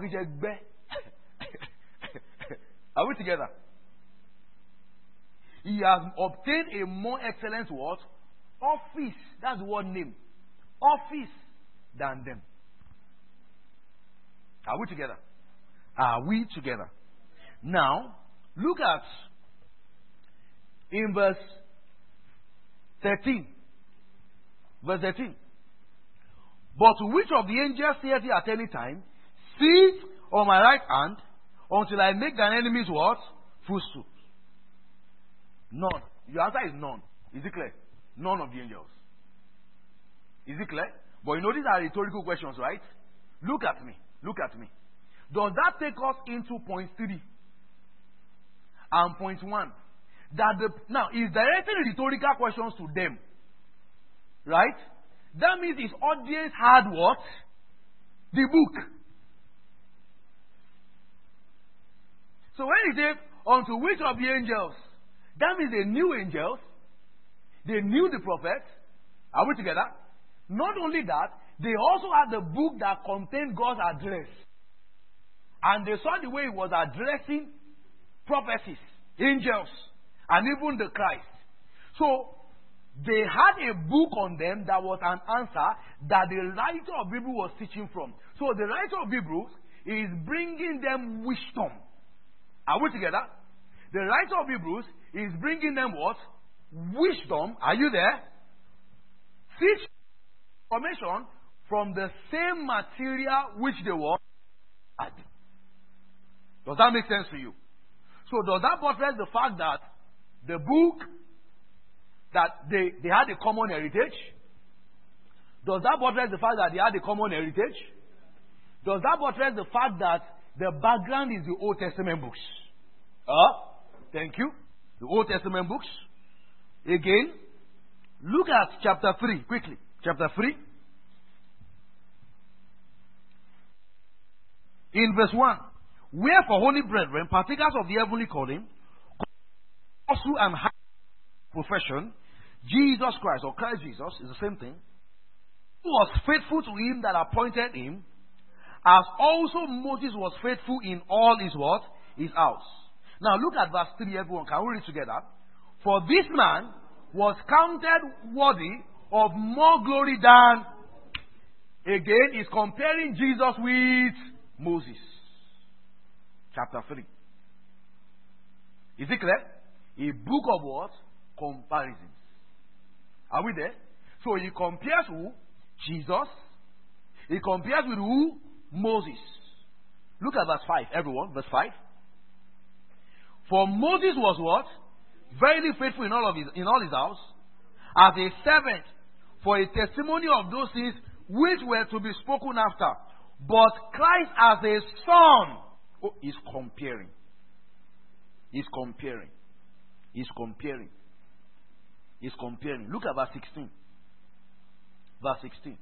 S1: are we together? He has obtained a more excellent what? Office. That's the word name. Office than them. Are we together? Are we together? Now, look at in verse thirteen. Verse thirteen. But to which of the angels saith he at any time, sit on my right hand until I make thine enemies what? Footstool. None. Your answer is none. Is it clear? None of the angels. Is it clear? But you know these are rhetorical questions, right? Look at me. Look at me. Does that take us into point three and point one? That the now he's directing rhetorical questions to them. Right? That means his audience had what? The book. So when he said, unto which of the angels? That means they knew angels. They knew the prophets. Are we together? Not only that, they also had the book that contained God's address. And they saw the way he was addressing prophecies, angels, and even the Christ. So, they had a book on them that was an answer that the writer of Hebrews was teaching from. So, the writer of Hebrews is bringing them wisdom. Are we together? The writer of Hebrews is bringing them what? Wisdom. Are you there? Teach information from the same material which they were had. Does that make sense to you? So does that buttress the fact that the book, that they, they had a common heritage? Does that buttress the fact that they had a common heritage? Does that buttress the fact that the background is the Old Testament books? Uh, thank you. The Old Testament books. Again, look at chapter three, quickly. Chapter three. In verse one. Wherefore, holy brethren, partakers of the heavenly calling, also and high profession, Jesus Christ, or Christ Jesus, is the same thing, who was faithful to him that appointed him, as also Moses was faithful in all his what? His house. Now look at verse three, everyone. Can we read together? For this man was counted worthy of more glory than, again, is comparing Jesus with Moses. Chapter three. Is it clear? A book of what? Comparisons. Are we there? So he compares who? Jesus. He compares with who? Moses. Look at verse five, everyone. Verse five. For Moses was what? Very faithful in all of his in all his house, as a servant for a testimony of those things which were to be spoken after. But Christ as a son. Oh, he's comparing. He's comparing. He's comparing. He's comparing. Look at verse sixteen. Verse sixteen.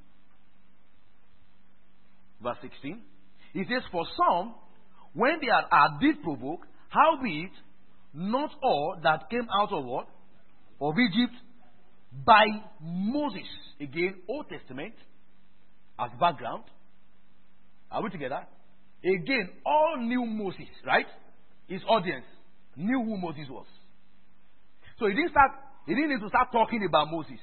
S1: Verse sixteen. He says, for some, when they are, are did provoke, howbeit not all that came out of what? Of Egypt by Moses. Again, Old Testament as background. Are we together? Again, all knew Moses, right? His audience knew who Moses was. So he didn't start, he didn't need to start talking about Moses.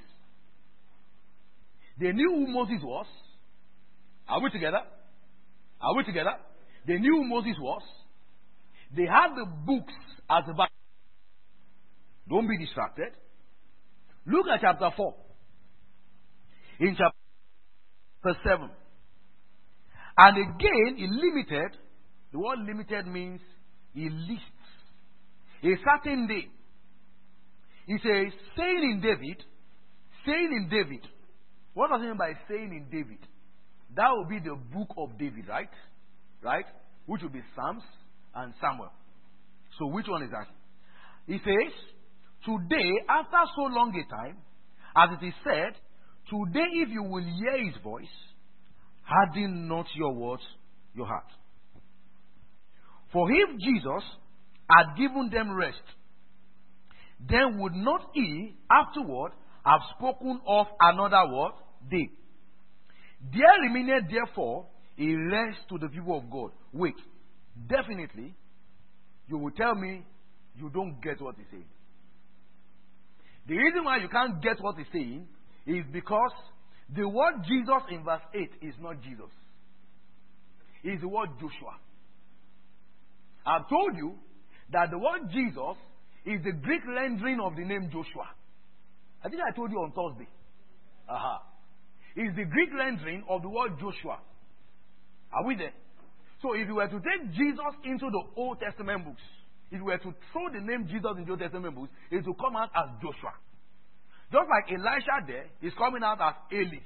S1: They knew who Moses was. Are we together? Are we together? They knew who Moses was. They had the books as a back. Don't be distracted. Look at chapter four. In chapter seven. And again, he limited. The word limited means he lists a certain day. He says, saying in David, saying in David. What does he mean by saying in David? That will be the book of David, right? Right? Which will be Psalms and Samuel. So which one is that? He says, today, after so long a time, as it is said, today if you will hear his voice, harden not your words, your heart. For if Jesus had given them rest, then would not he afterward have spoken of another word? Day. There remained therefore a rest to the people of God. Wait, definitely, you will tell me you don't get what he's saying. The reason why you can't get what he's saying is because the word Jesus in verse eight is not Jesus. It's the word Joshua. I've told you that the word Jesus is the Greek rendering of the name Joshua. I think I told you on Thursday. Aha. Uh-huh. It's the Greek rendering of the word Joshua. Are we there? So if you were to take Jesus into the Old Testament books, if you were to throw the name Jesus into the Old Testament books, it will come out as Joshua. Just like Elisha there is coming out as Elis.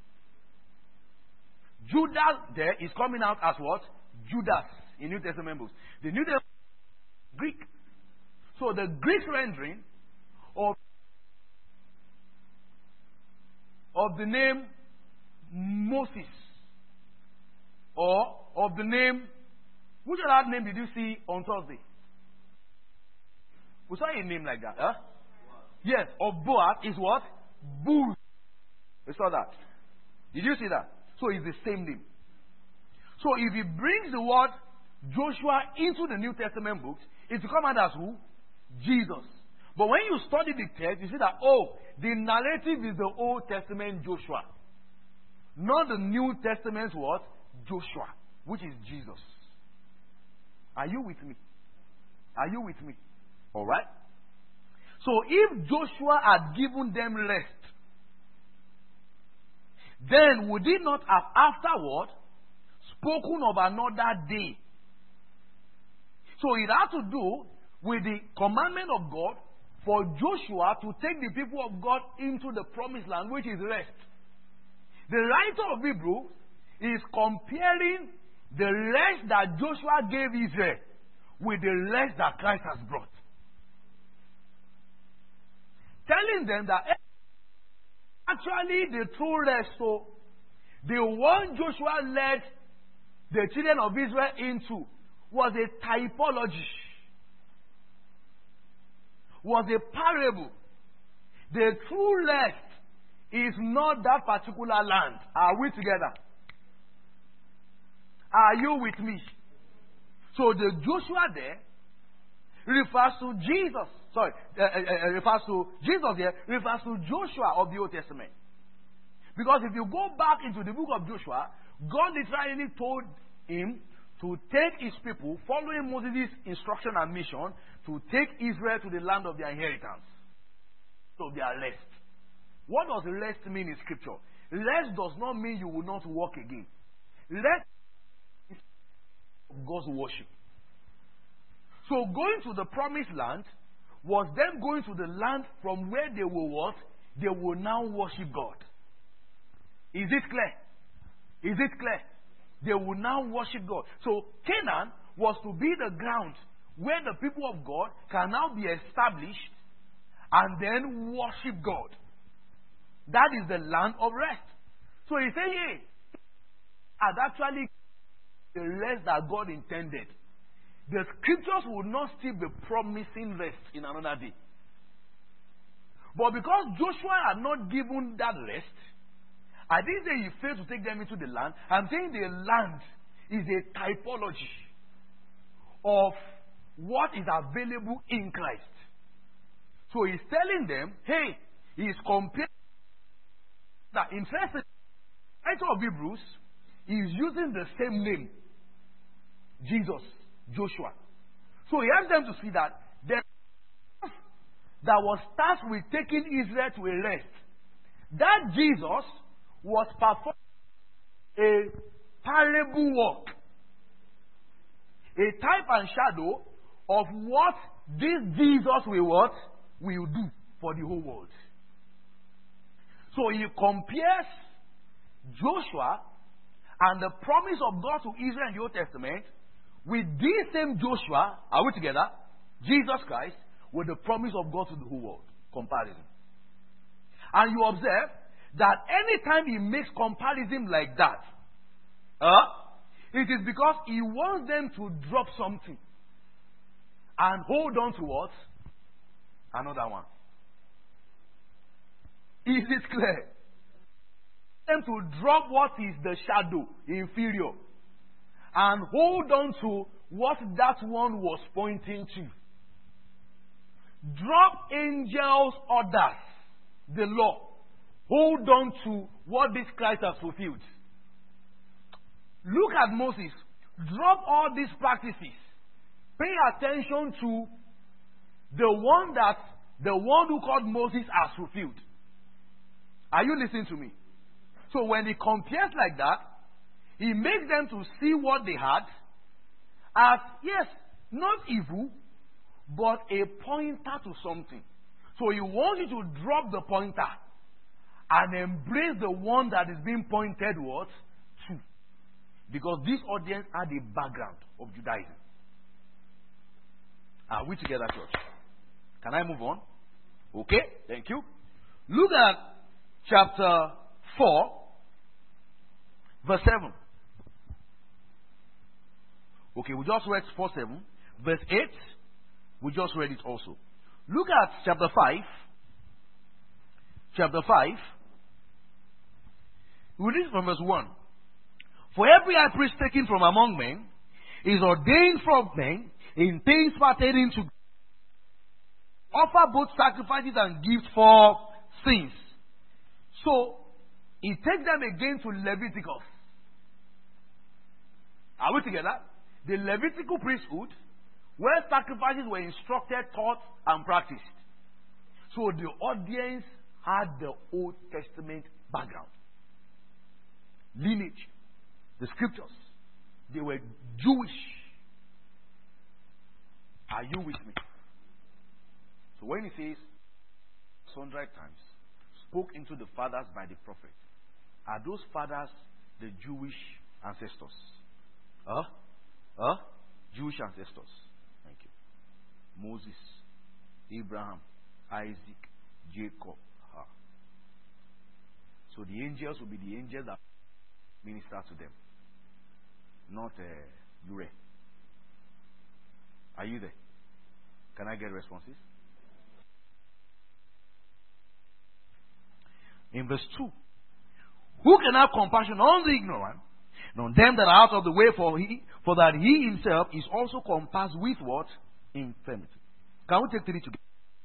S1: Judas there is coming out as what? Judas in New Testament books. The New Testament Greek. So the Greek rendering of, of the name Moses, or of the name, which other name did you see on Thursday? We saw a name like that. Huh? Yes, of Boaz is what? Bull. We saw that. Did you see that? So it's the same name. So if he brings the word Joshua into the New Testament books, it will come out as who? Jesus. But when you study the text, you see that, oh, the narrative is the Old Testament Joshua. Not the New Testament what? Joshua, which is Jesus. Are you with me? Are you with me? Alright? So if Joshua had given them rest, then would he not have afterward spoken of another day? So it had to do with the commandment of God for Joshua to take the people of God into the promised land, which is rest. The writer of Hebrews is comparing the rest that Joshua gave Israel with the rest that Christ has brought. Telling them that actually the true rest, so the one Joshua led the children of Israel into was a typology, was a parable. The true rest is not that particular land. Are we together? Are you with me? So the Joshua there refers to Jesus. Sorry, uh, uh, refers to Jesus here, refers to Joshua of the Old Testament. Because if you go back into the book of Joshua, God literally told him to take his people, following Moses' instruction and mission, to take Israel to the land of their inheritance, of their rest. What does rest mean in Scripture? Rest does not mean you will not walk again. Rest is God's worship. So going to the promised land was them going to the land from where they will what? They will now worship God. Is it clear? Is it clear? They will now worship God. So Canaan was to be the ground where the people of God can now be established and then worship God. That is the land of rest. So he said, hey, had actually the rest that God intended. The scriptures would not still be promising rest in another day. But because Joshua had not given that rest, I didn't say he failed to take them into the land. I'm saying the land is a typology of what is available in Christ. So he's telling them, hey, he's comparing that. Interesting, the writer of Hebrews is using the same name, Jesus, Joshua. So he helps them to see that the that was tasked with taking Israel to a rest, that Jesus was performing a parable work, a type and shadow of what this Jesus will what will do for the whole world. So he compares Joshua and the promise of God to Israel in the Old Testament with this same Joshua, are we together? Jesus Christ, with the promise of God to the whole world. Comparison. And you observe that anytime he makes comparison like that, uh, it is because he wants them to drop something and hold on to what? Another one. Is it clear? Them to drop what is the shadow, inferior, and hold on to what that one was pointing to. Drop angels' orders, the law. Hold on to what this Christ has fulfilled. Look at Moses. Drop all these practices. Pay attention to the one that the one who called Moses has fulfilled. Are you listening to me? So when he compares like that, he makes them to see what they had as, yes, not evil, but a pointer to something. So he wants you to drop the pointer and embrace the one that is being pointed what? To. Because this audience had a background of Judaism. Are we together, church? Can I move on? Okay, thank you. Look at chapter four, verse seven. Okay, we just read four seven. Verse eight, we just read it also. Look at chapter five. Chapter five. We read from verse one. For every high priest taken from among men is ordained from men in things pertaining to offer both sacrifices and gifts for sins. So, he takes them again to Leviticus. Are we together? The Levitical priesthood, where sacrifices were instructed, taught, and practiced. So the audience had the Old Testament background, lineage, the scriptures. They were Jewish. Are you with me? So when he says, sundry times, spoke into the fathers by the prophet, are those fathers the Jewish ancestors? Huh? Huh? Jewish ancestors. Thank you. Moses, Abraham, Isaac, Jacob. Huh. So the angels will be the angels that minister to them, not uh, Ure. Are you there? Can I get responses? In verse two, who can have compassion on the ignorant, and on them that are out of the way, for he, for that he himself is also compassed with what? Infirmity. Can we take three together?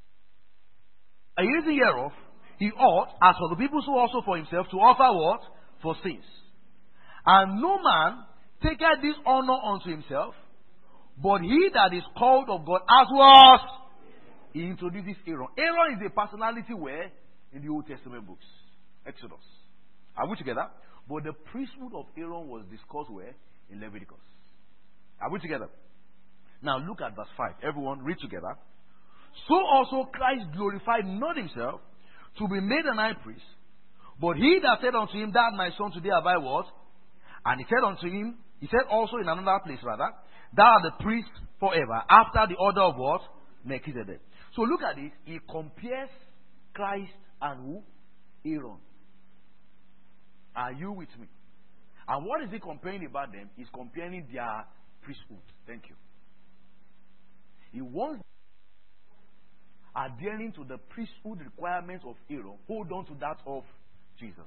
S1: A reason hereof, he ought, as for the people, so also for himself, to offer what? For sins. And no man taketh this honor unto himself, but he that is called of God, as was. He introduces Aaron. Aaron is a personality where? In the Old Testament books. Exodus. Are we together? But the priesthood of Aaron was discussed where? In Leviticus. Are we together? Now look at verse five. Everyone read together. So also Christ glorified not himself to be made an high priest, but he that said unto him, that my son, today have I what? And he said unto him, he said also in another place rather, thou art the priest forever, after the order of what? Melchizedek. So look at it. He compares Christ and who? Aaron. Are you with me? And what is he comparing about them? He's comparing their priesthood. Thank you. He wants adhering to the priesthood requirements of Aaron, hold on to that of Jesus.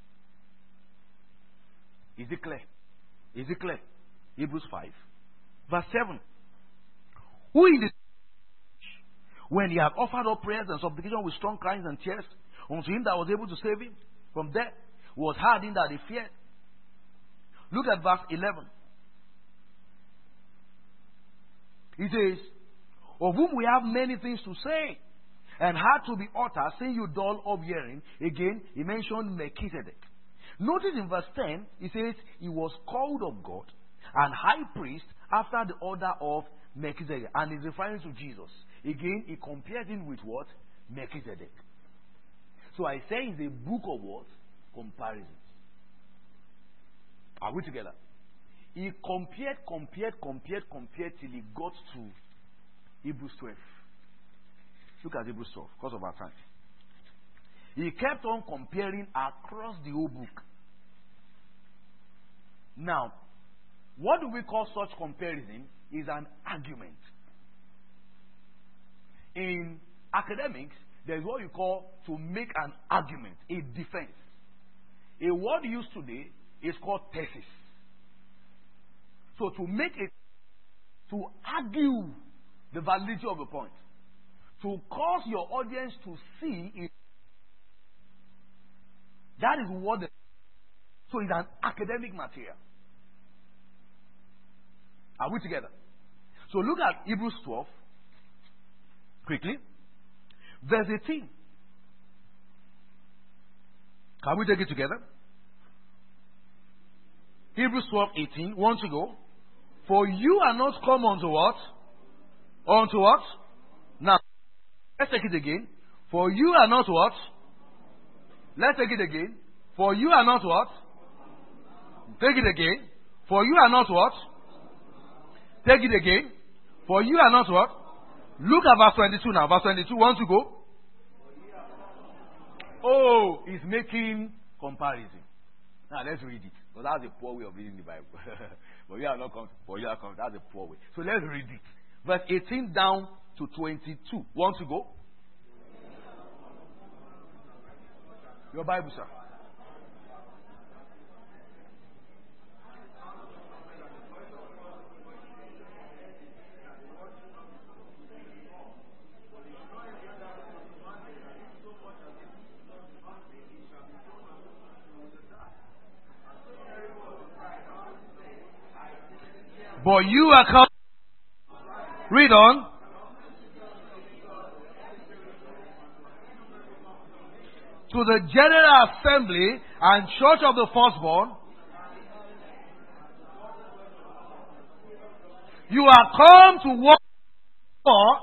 S1: Is it clear? Is it clear? Hebrews five. Verse seven. Who in the when he had offered up prayers and supplication with strong cries and tears unto him that was able to save him from death, was hardened that he feared. Look at verse eleven. He says, of whom we have many things to say, and hard to be uttered, seeing you dull of hearing. Again, he mentioned Melchizedek. Notice in verse ten, he says, he was called of God and high priest after the order of Melchizedek. And he's referring to Jesus. Again, he compared him with what? Melchizedek. So I say it's a book of what? Comparisons. Are we together? He compared, compared, compared, compared till he got to Hebrews twelve. Look at Hebrews twelve, because of our time. He kept on comparing across the whole book. Now, what do we call such comparison? Is an argument. In academics, there is what you call to make an argument, a defense. A word used today is called thesis. So to make it, to argue the validity of a point, to cause your audience to see it, that is what the, so it's an academic material. Are we together? So look at Hebrews twelve quickly. Verse eighteen. Can we take it together? Hebrews twelve eighteen. Want to go? For you are not come unto what? Unto what? Now, let's take it again. For you are not what? Let's take it again. For you are not what? Take it again. For you are not what? Take it again. For you are not what? Look at verse twenty-two now. Verse twenty-two. Want to go? Oh, he's making comparison. Now let's read it. So that's a poor way of reading the Bible. But you are not come. For you are come. That's a poor way. So let's read it. Verse eighteen down to twenty-two. Want to go? Your Bible, sir. But you are come. Read on. To the general assembly and church of the firstborn. You are come to walk for.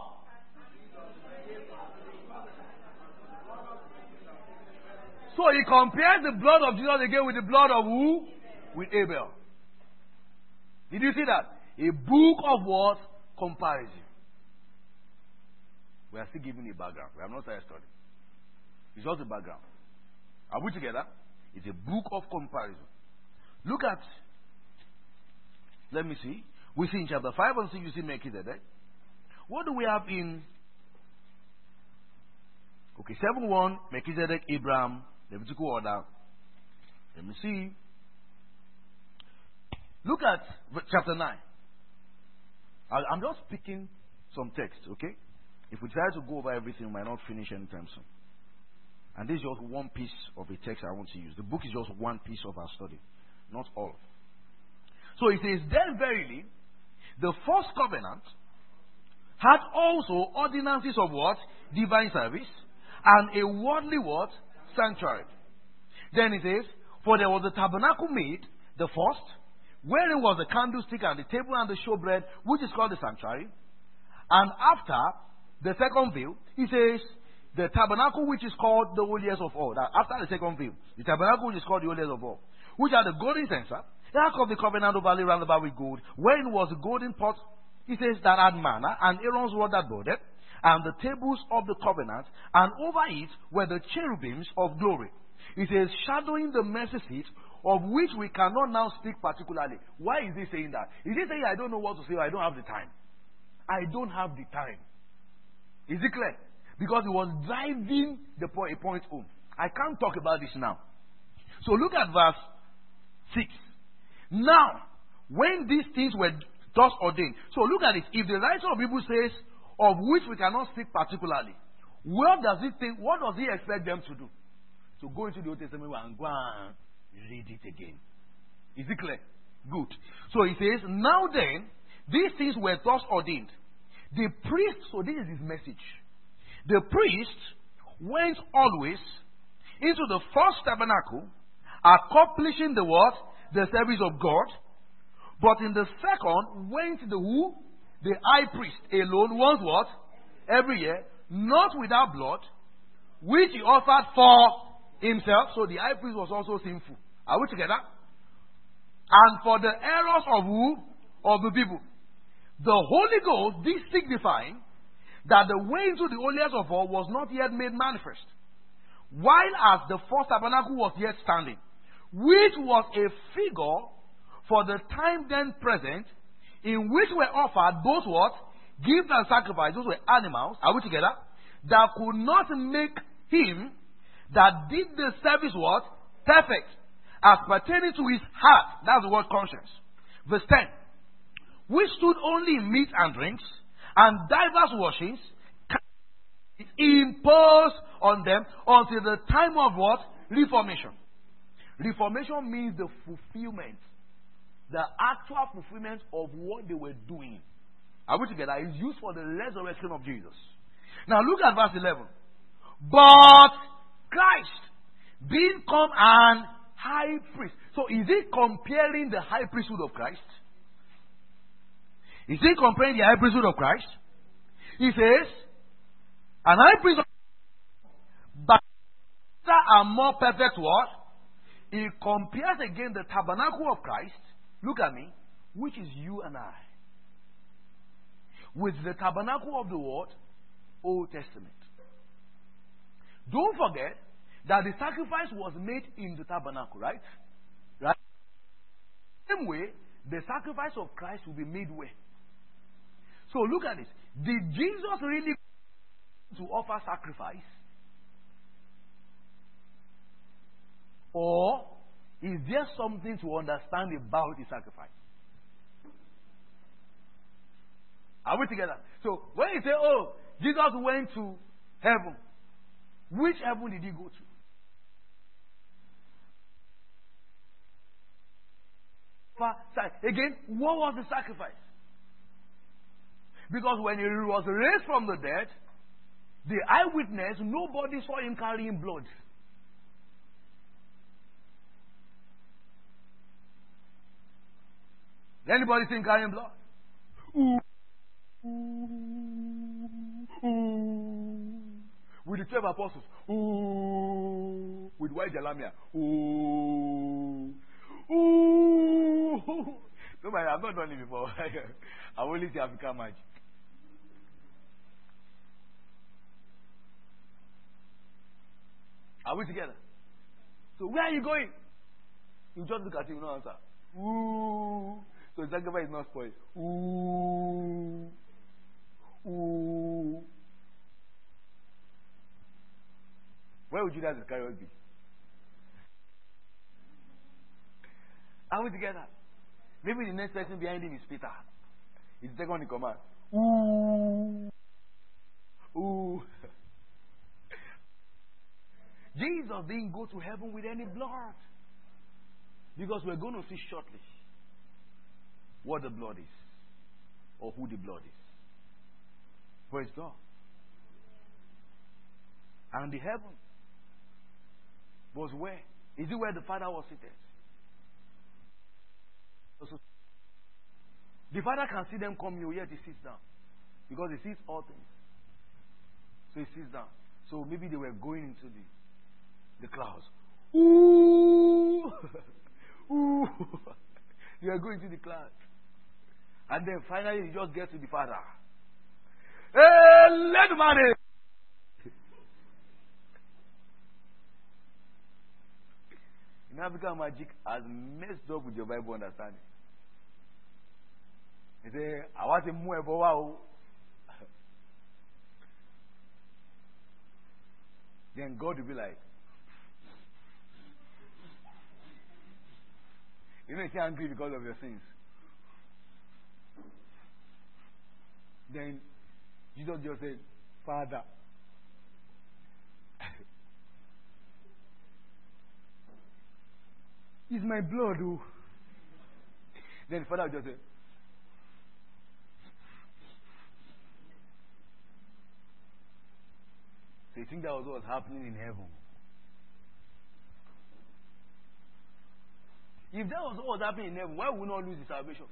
S1: So he compares the blood of Jesus again with the blood of who? With Abel. Did you see that? A book of what? Comparison. We are still giving a background. We have not started studying. It's just a background. Are we together? It's a book of comparison. Look at, let me see. We see in chapter five and six, you see Melchizedek. What do we have in, okay, seven one, Melchizedek, Abraham, Levitical order. Let me see. Look at chapter nine. I'm just picking some text, okay? If we try to go over everything, we might not finish anytime soon. And this is just one piece of a text I want to use. The book is just one piece of our study, not all. So it says, then verily, the first covenant had also ordinances of what? Divine service, and a worldly what? Sanctuary. Then it says, for there was a tabernacle made, the first, wherein was the candlestick and the table and the showbread, which is called the sanctuary. And after the second veil, he says, the tabernacle which is called the holiest of all. That after the second veil, the tabernacle which is called the holiest of all, which are the golden censer, the ark of the covenant overlaid round about with gold, wherein was the golden pot, he says, that had manna, and Aaron's rod that budded, and the tables of the covenant, and over it were the cherubims of glory. It says, shadowing the mercy seat, of which we cannot now speak particularly. Why is he saying that? Is he saying, I don't know what to say, or I don't have the time? I don't have the time. Is it clear? Because he was driving the point, a point home. I can't talk about this now. So look at verse six. Now, when these things were thus ordained. So look at it. If the writer of Hebrews says, of which we cannot speak particularly, what does he think, what does he expect them to do? To go into the Old Testament and go and read it again. Is it clear? Good. So he says, now then, these things were thus ordained. The priest, so this is his message. The priest went always into the first tabernacle, accomplishing the what? The service of God. But in the second went the who? The high priest alone, once what? Every year, not without blood, which he offered for himself. So the high priest was also sinful. Are we together? And for the errors of who? Of the people. The Holy Ghost, this signifying that the way into the holiest of all was not yet made manifest, while as the first tabernacle was yet standing, which was a figure for the time then present, in which were offered both what? Gifts and sacrifices. Those were animals. Are we together? That could not make him that did the service what? Perfect. As pertaining to his heart. That's the word conscience. Verse ten. Which stood only in meat and drinks, and divers washings, imposed on them until the time of what? Reformation. Reformation means the fulfillment. The actual fulfillment of what they were doing. Are we together? It's used for the resurrection of Jesus. Now look at verse eleven. But Christ, become an high priest. So is it comparing the high priesthood of Christ? Is it comparing the high priesthood of Christ? He says, an high priest of but a more perfect what? He compares again the tabernacle of Christ, look at me, which is you and I, with the tabernacle of the what? Old Testament. Don't forget that the sacrifice was made in the tabernacle, right? Right? Same way, the sacrifice of Christ will be made where? So look at this. Did Jesus really to offer sacrifice? Or is there something to understand about the sacrifice? Are we together? So when you say, oh, Jesus went to heaven, which heaven did he go to? Again, what was the sacrifice? Because when he was raised from the dead, the eyewitness, nobody saw him carrying blood. Anybody see him carrying blood? Ooh. Ooh. Ooh. With the twelve apostles. Ooh. With white Jalamia. Ooh. Ooh. No, man, I've not done it before. I only see African magic. Are we together? So where are you going? You just look at him, no answer. Ooh. So the sacrifice is not spoiled. Ooh. Ooh. Where would Judas Iscariot be? Are we together? Maybe the next person behind him is Peter. He's the second in command. Ooh. Ooh. Jesus didn't go to heaven with any blood. Because we're going to see shortly what the blood is. Or who the blood is. Praise God. And the heaven was where? Is it where the Father was seated? So, the Father can see them come here, yet he sits down. Because he sees all things. So he sits down. So maybe they were going into the the clouds. Ooh! Ooh! They are going to the clouds. And then finally you just get to the Father. Hey, let money! In African magic has messed up with your Bible understanding. He say, I want to move wow. Then God will be like, you know, you're angry because of your sins. Then Jesus just said, Father. It's my blood. Oh. Then Father just said, so you think that was what was happening in heaven? If that was what was happening in heaven, why would we not lose the salvation?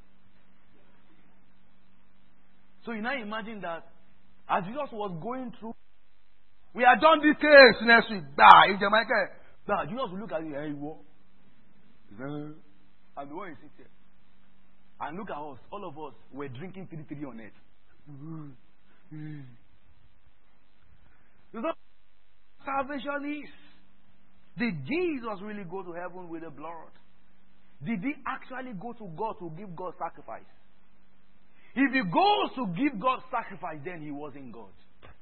S1: So you now imagine that as Jesus was going through, we have done this case next week. Bah, in Jamaica. Bah, Jesus will look at you and he walk. And the one is sitting here. And look at us, all of us were drinking three three on it. Because salvation is. Did Jesus really go to heaven with the blood? Did he actually go to God to give God sacrifice? If he goes to give God sacrifice, then he wasn't God.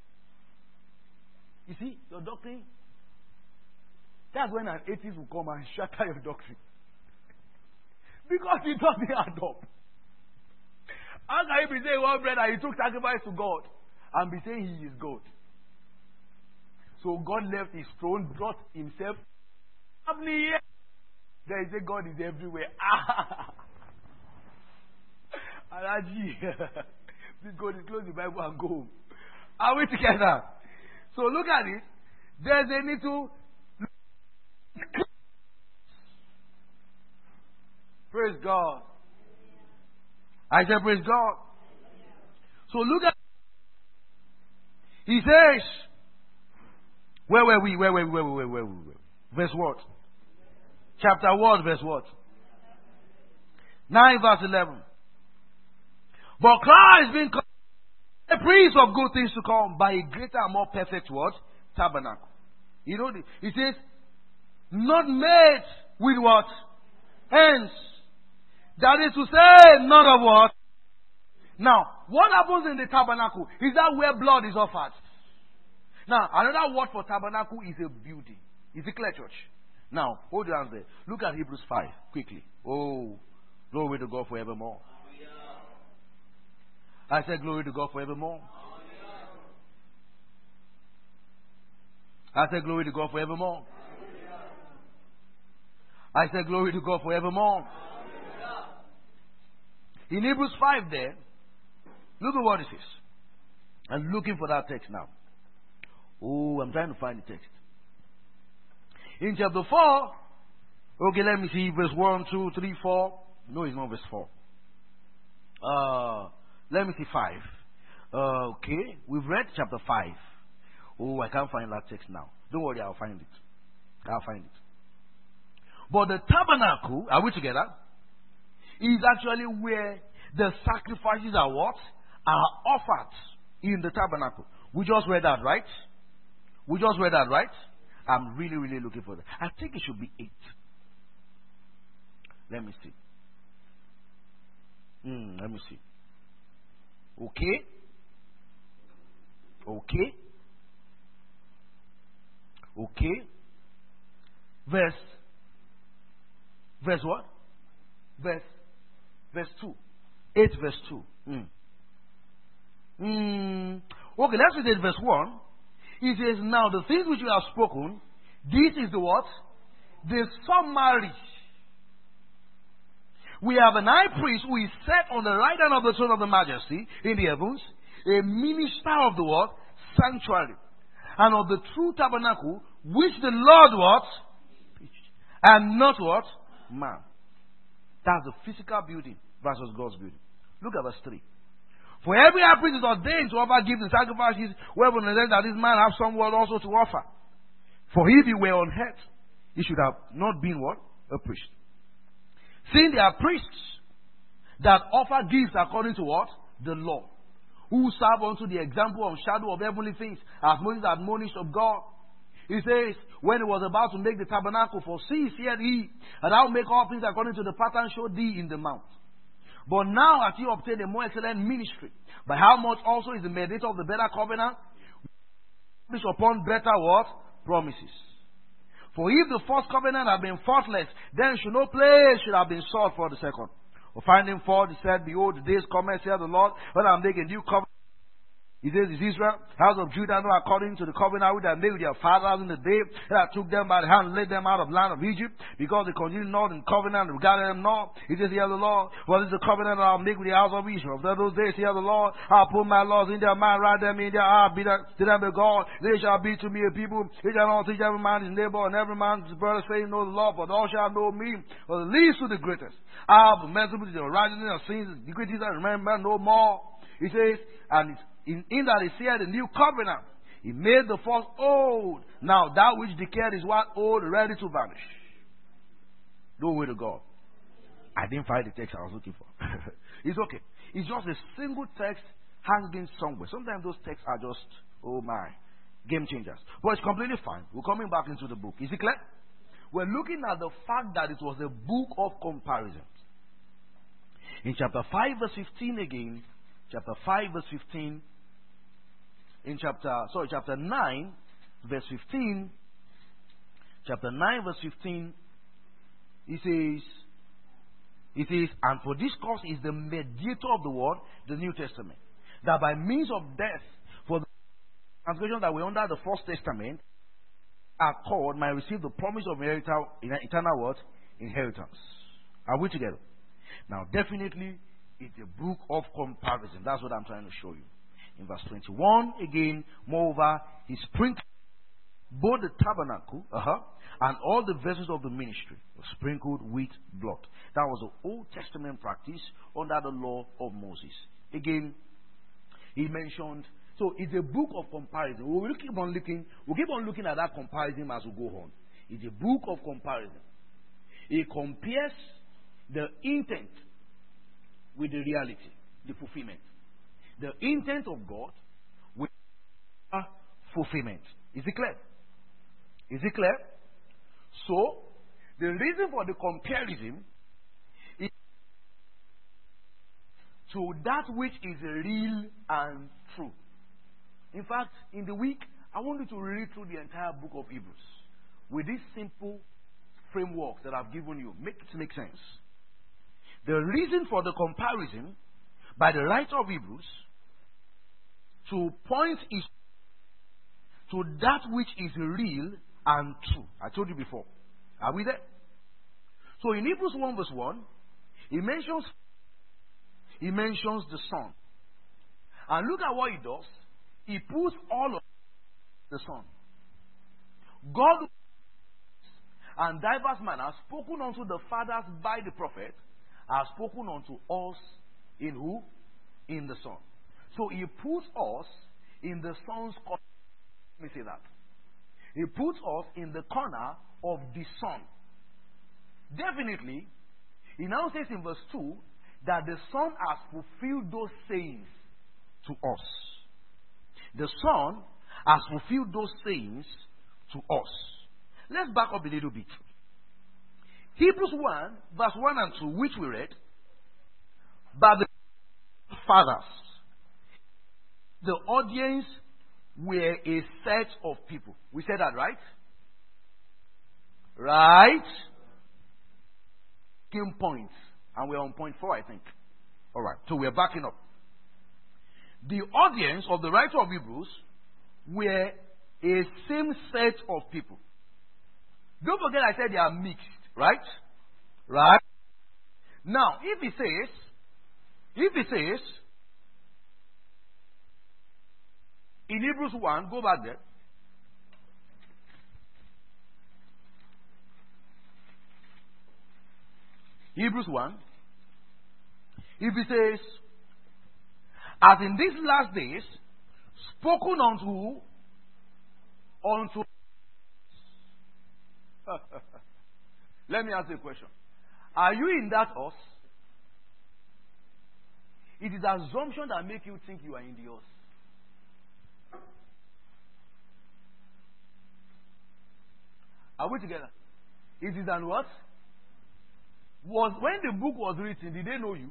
S1: You see, your doctrine, that's when an atheist will come and shatter your doctrine. Because it doesn't add up. How can you be saying one brother he took sacrifice to God and be saying he is God? So God left his throne, brought himself. There is a God is everywhere. Ah, Alaji, please go to close the Bible and go home. Are we together? So look at it. There's a little Praise God. I said, praise God. So look at, he says, where were we? Where were we? Where were we? Where were we? Verse what? Chapter what? Verse what? nine verse eleven. But Christ being a priest of good things to come by a greater and more perfect what? Tabernacle. You know, it says, not made with what? Hands. That is to say, not of what? Now, what happens in the tabernacle? Is that where blood is offered? Now, another word for tabernacle is a building. Is it clear, church? Now, hold your hands there. Look at Hebrews five, quickly. Oh, glory to God forevermore. I said glory to God forevermore. I said glory to God forevermore. I said glory to God forevermore. In Hebrews five there, look at what it says. I'm looking for that text now. Oh, I'm trying to find the text. In chapter four, okay, let me see, verse one, two, three, four. No, it's not verse four. Uh, let me see, five. Uh, okay, we've read chapter five. Oh, I can't find that text now. Don't worry, I'll find it. I'll find it. But the tabernacle, are we together? Is actually where the sacrifices are what? Are offered in the tabernacle. We just read that, right? We just read that, right? I'm really, really looking for that. I think it should be eight. Let me see. Mm, let me see. Okay. Okay. Okay. Verse. Verse what? Verse. Verse two. eight verse two. Mm. Mm. Okay, let's read it verse one. It says, now the things which you have spoken, this is the what? The summary. We have an high priest who is set on the right hand of the throne of the majesty in the heavens, a minister of the what? Sanctuary. And of the true tabernacle, which the Lord what? And not what? Man. That's the physical building versus God's building. Look at verse three. For every high priest is ordained to offer gifts and sacrifices, wherever that this man have some word also to offer. For if he were on earth, he should have not been what? A priest. Seeing there are priests that offer gifts according to what? The law. Who serve unto the example and shadow of heavenly things, as Moses admonished of God. He says, when he was about to make the tabernacle, for see, said he, and I will make all things according to the pattern showed thee in the mount. But now hath he obtained a more excellent ministry, by how much also is the mediator of the better covenant, which upon better what? Promises. For if the first covenant had been faultless, then should no place should have been sought for the second. For finding fault, he said, behold, the days come, saith the Lord, when I make a new covenant. He says, is Israel, house of Judah, know according to the covenant which I made with their fathers in the day that I took them by the hand and led them out of the land of Egypt, because they continued not in covenant and regarded them not. He says, hear the Lord, what is the covenant that I'll make with the house of Israel? After those days, hear the Lord, I'll put my laws in their mind, write them in their heart, be that to them a God. They shall be to me a people. They shall not teach every man his neighbor and every man his brother, saying, know the Lord, but all shall know me, for the least to the greatest. I'll be merciful to the righteousness of sins, the greatest I remember no more. He says, and it's In, in that he said the new covenant, he made the first old. Now that which decayed is what? Old, ready to vanish. Glory to God. I didn't find the text I was looking for. It's okay. It's just a single text hanging somewhere. Sometimes those texts are just, oh my, game changers. But it's completely fine. We're coming back into the book. Is it clear? We're looking at the fact that it was a book of comparisons. In chapter five verse fifteen again, chapter five verse fifteen, in chapter, sorry, chapter nine, verse fifteen, chapter nine, verse fifteen, he says, it says, and for this cause is the mediator of the word, the New Testament, that by means of death, for the transgression that were under the First Testament, are called, might receive the promise of eternal, eternal what? Inheritance. Are we together? Now, definitely, it's a book of comparison. That's what I'm trying to show you. In verse twenty-one, again, moreover, he sprinkled both the tabernacle uh-huh, and all the vessels of the ministry were sprinkled with blood. That was the Old Testament practice under the law of Moses. Again, he mentioned, so it's a book of comparison. We will keep on looking, we'll keep on looking at that comparison as we go on. It's a book of comparison. It compares the intent with the reality, the fulfillment. The intent of God with the fulfillment. Is it clear? Is it clear? So, the reason for the comparison is to that which is real and true. In fact, in the week, I want you to read through the entire book of Hebrews with this simple framework that I've given you. Make it make sense. The reason for the comparison by the writer of Hebrews to point is to that which is real and true. I told you before. Are we there? So in Hebrews one verse one, he mentions he mentions the Son. And look at what he does. He puts all of the Son. God and diverse manner spoken unto the fathers by the prophet are spoken unto us in who? In the Son. So he puts us in the Son's corner. Let me say that. He puts us in the corner of the Son. Definitely, he now says in verse two that the Son has fulfilled those sayings to us. The Son has fulfilled those sayings to us. Let's back up a little bit. Hebrews one, verse one and two, which we read, by the fathers, the audience were a set of people. We said that, right? Right? Game points. And we're on point four, I think. Alright, so we're backing up. The audience of the writer of Hebrews were a same set of people. Don't forget I said they are mixed, right? Right? Now, if he says, if he says, in Hebrews one, go back there. Hebrews one. If he says, as in these last days, spoken unto, unto. Let me ask you a question. Are you in that us? It is assumption that make you think you are in the us. Are we together? It is an what? Was when the book was written, did they know you?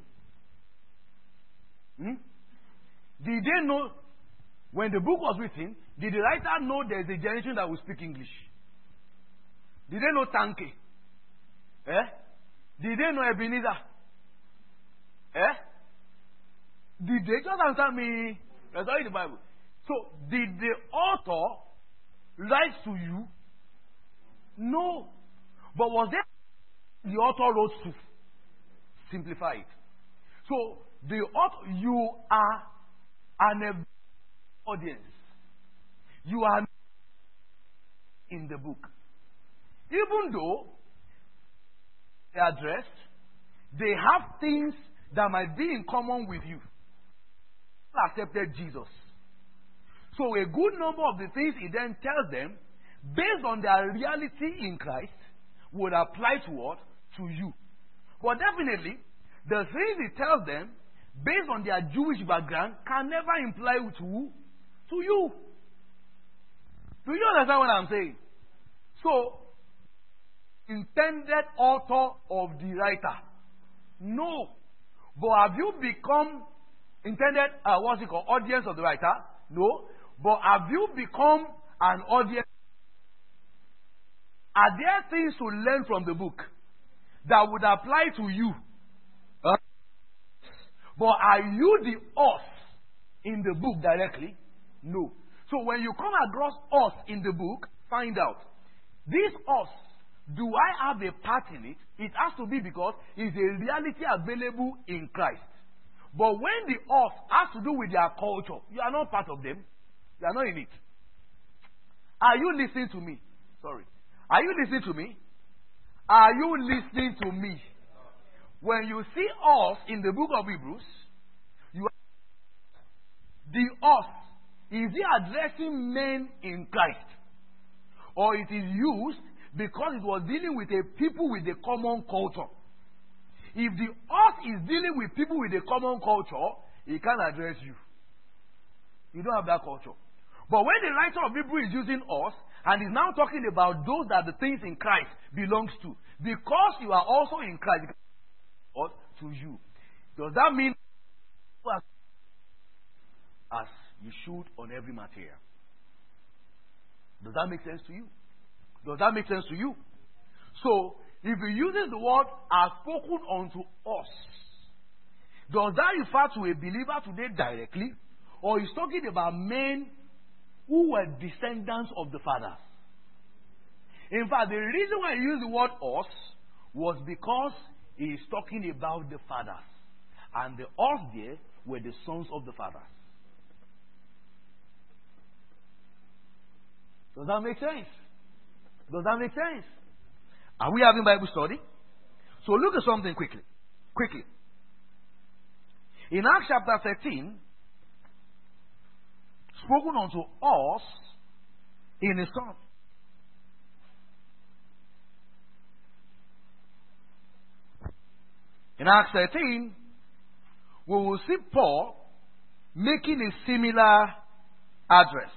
S1: Hmm? Did they know when the book was written? Did the writer know there is a generation that will speak English? Did they know Tanke? Eh? Did they know Ebenezer? Eh? Did they just answer me? That's all in the Bible. So, did the author write to you? No. But was there the author wrote to? Simplify it. So, the author, you are an audience. You are in the book. Even though they are addressed, they have things that might be in common with you. Accepted Jesus. So a good number of the things he then tells them, based on their reality in Christ, would apply to what? To you. But definitely, the things he tells them, based on their Jewish background, can never imply to, to you. Do you understand what I'm saying? So, intended author of the writer. No. But have you become intended, uh, what's it called, audience of the writer? No. But have you become an audience? Are there things to learn from the book that would apply to you? Huh? But are you the us in the book directly? No. So when you come across us in the book, find out. This us, do I have a part in it? It has to be because it's a reality available in Christ. But when the us has to do with their culture, you are not part of them. You are not in it. Are you listening to me? Sorry. Are you listening to me? Are you listening to me? When you see us in the book of Hebrews, you are, the us, is he addressing men in Christ? Or it is used because it was dealing with a people with a common culture. If the us is dealing with people with a common culture, he can't address you. You don't have that culture. But when the writer of Hebrew is using us, and is now talking about those that the things in Christ belongs to, because you are also in Christ, or to you. Does that mean as you should on every material? Does that make sense to you? Does that make sense to you? So, if he uses the word as spoken unto us, does that refer to a believer today directly? Or he's talking about men who were descendants of the fathers? In fact, the reason why he used the word us was because he is talking about the fathers. And the us there were the sons of the fathers. Does that make sense? Does that make sense? Are we having Bible study? So look at something quickly. Quickly. In Acts chapter thirteen, spoken unto us in his Son. In Acts thirteen, we will see Paul making a similar address.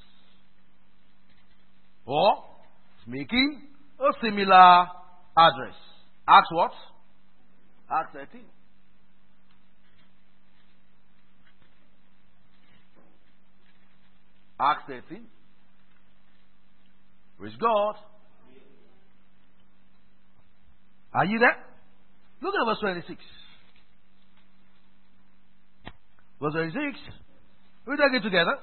S1: Or making a similar address. Acts what? Acts thirteen. Acts thirteen. Praise God. Are you there? Look at verse twenty-six. Verse twenty-six. We take it together.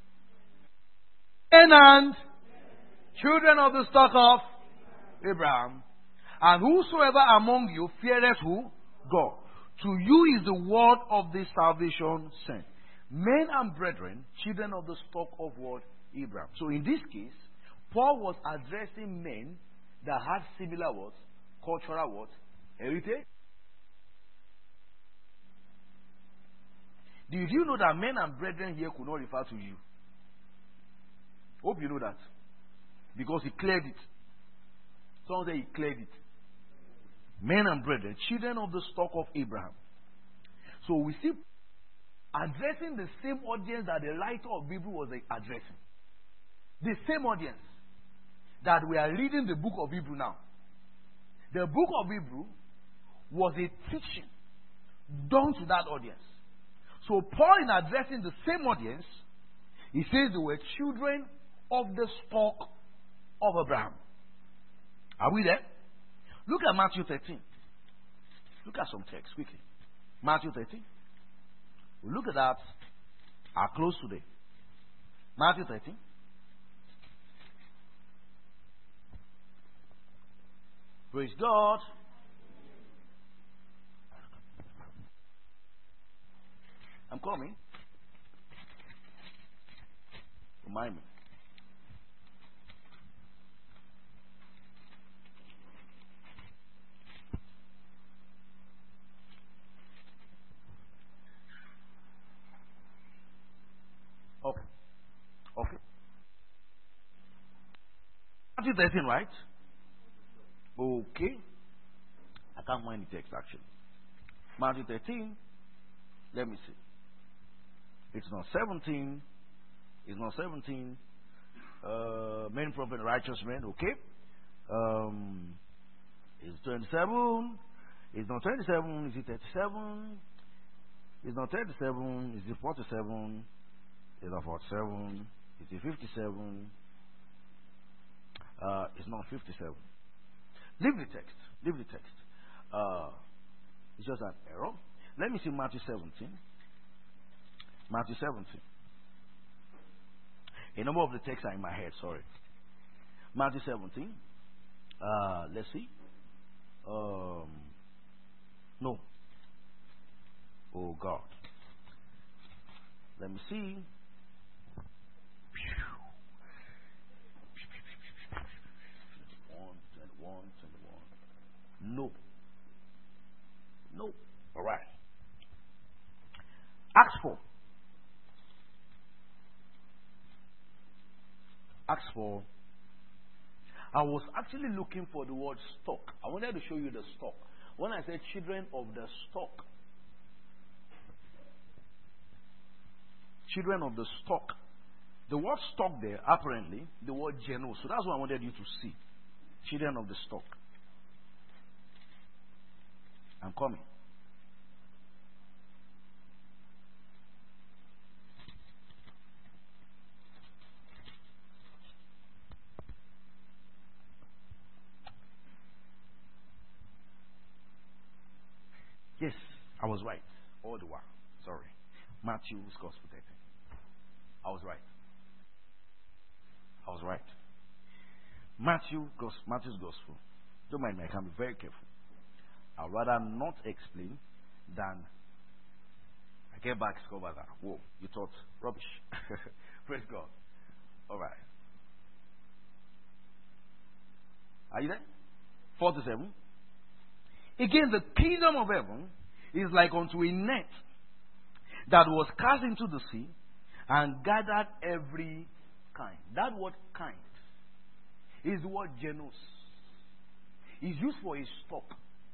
S1: And children of the stock of Abraham, and whosoever among you feareth who? God. To you is the word of this salvation sent. Men and brethren, children of the stock of what? Abraham. So in this case, Paul was addressing men that had similar words, cultural words, heritage. Did you know that men and brethren here could not refer to you? Hope you know that. Because he cleared it. Someone say he cleared it. Men and brethren, children of the stock of Abraham. So we see addressing the same audience that the writer of Hebrew was addressing. The same audience that we are reading the book of Hebrew now. The book of Hebrew was a teaching done to that audience. So Paul, in addressing the same audience, he says they were children of the stock of Abraham. Are we there? Look at Matthew thirteen. Look at some text quickly. Matthew thirteen. We'll look at that. Our close today. Matthew thirteen. Praise God. I'm coming. Remind me. Okay. Okay. Matthew thirteen, right? Okay. I can't find the text actually. Matthew thirteen. Let me see. It's not seventeen. It's not seventeen. Uh, men prophet, righteous men. Okay. Um, it's twenty-seven. It's not twenty-seven. Is it thirty-seven? It's not thirty-seven. Is it forty-seven? It's not forty-seven. Is it fifty-seven? Uh, it's not fifty-seven. Leave the text. Leave the text. Uh, it's just an error. Let me see Matthew seventeen. Matthew seventeen. A number of the texts are in my head, sorry. Matthew seventeen. Uh, let's see. Um, no. Oh, God. Let me see. Acts four. I was actually looking for the word stock. I wanted to show you the stock. When I said children of the stock, children of the stock, the word stock there, apparently, the word genos. So that's what I wanted you to see. Children of the stock. I'm coming. Yes, I was right. All the while. Sorry. Matthew's Gospel thirteen. I was right. I was right. Matthew, Matthew's Gospel. Don't mind me, I can be very careful. I'd rather not explain than I get back discover that. Whoa, you thought rubbish. Praise God. All right. Are you there? forty-seven. Again, the kingdom of heaven is like unto a net that was cast into the sea and gathered every kind. That word kind is the word genos. It's used for a stock.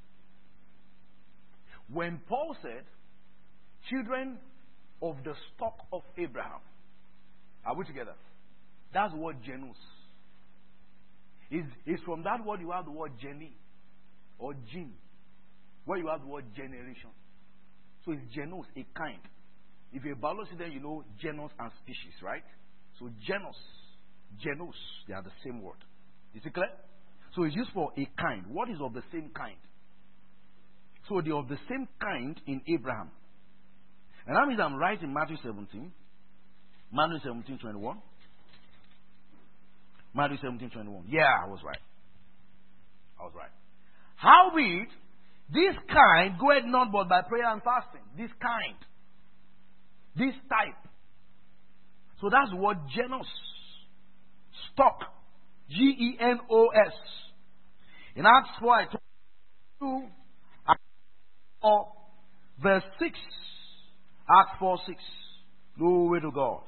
S1: When Paul said, children of the stock of Abraham, are we together? That's the word genos. Is is from that word you have the word geni or gene, where you have the word generation. So it's genus, a kind. If you're a biology student, you know genus and species, right? So genus, genus, they are the same word. Is it clear? So it's used for a kind. What is of the same kind? So they are of the same kind in Abraham. And that means I'm right in Matthew seventeen. Matthew seventeen, twenty-one. Matthew seventeen, twenty-one. Yeah, I was right. I was right. Howbeit, this kind goeth not but by prayer and fasting. This kind. This type. So that's the word genus. Stock. G E N O S. In Acts four, I told you, four, verse six. Acts four, six. Glory to God.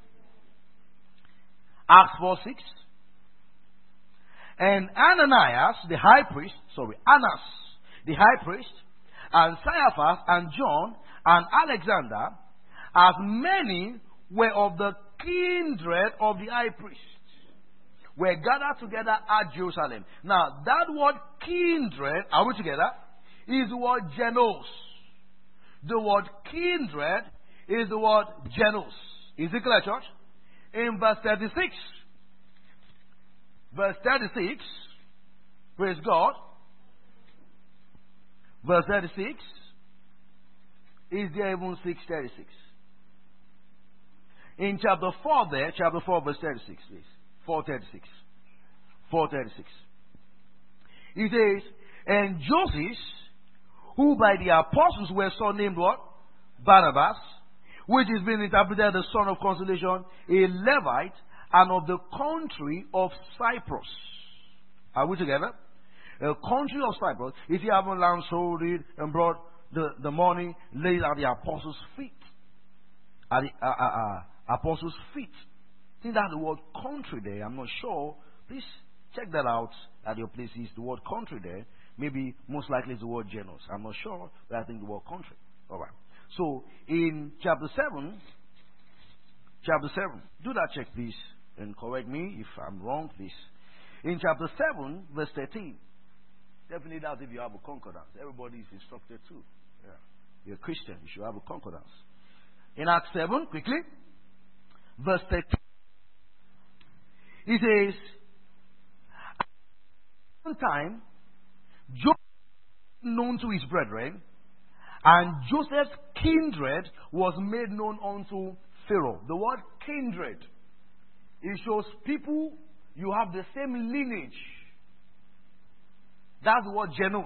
S1: Acts four, six. And Ananias, the high priest, sorry, Annas, the high priest, and Caiaphas, and John, and Alexander, as many were of the kindred of the high priest, were gathered together at Jerusalem. Now, that word kindred, are we together? Is the word genos. The word kindred is the word genos. Is it clear, church? In verse thirty-six, verse thirty-six, praise God. Verse thirty-six, is there even six thirty-six? In chapter four there, chapter four, verse thirty-six, please. four thirty-six. four thirty-six. It says, and Joseph, who by the apostles were surnamed what? Barnabas, which is being interpreted the son of consolation, a Levite, and of the country of Cyprus. Are we together? A country of Cyprus. If you haven't learned, sold it, and brought the, the money, laid at the apostles' feet. At the uh, uh, uh, apostles' feet. I think that's the word country there. I'm not sure. Please check that out at your places. The word country there. Maybe most likely it's the word genus. I'm not sure, but I think the word country. All right. So in chapter seven, chapter seven, do that check, please, and correct me if I'm wrong, please. In chapter seven, verse thirteen, definitely that's if you have a concordance. Everybody is instructed too. Yeah. You're a Christian, you should have a concordance. In Acts seven, quickly, verse thirteen, it says, at one time, Joseph known to his brethren, and Joseph's kindred was made known unto Pharaoh. The word kindred, it shows people you have the same lineage. That's the word genus.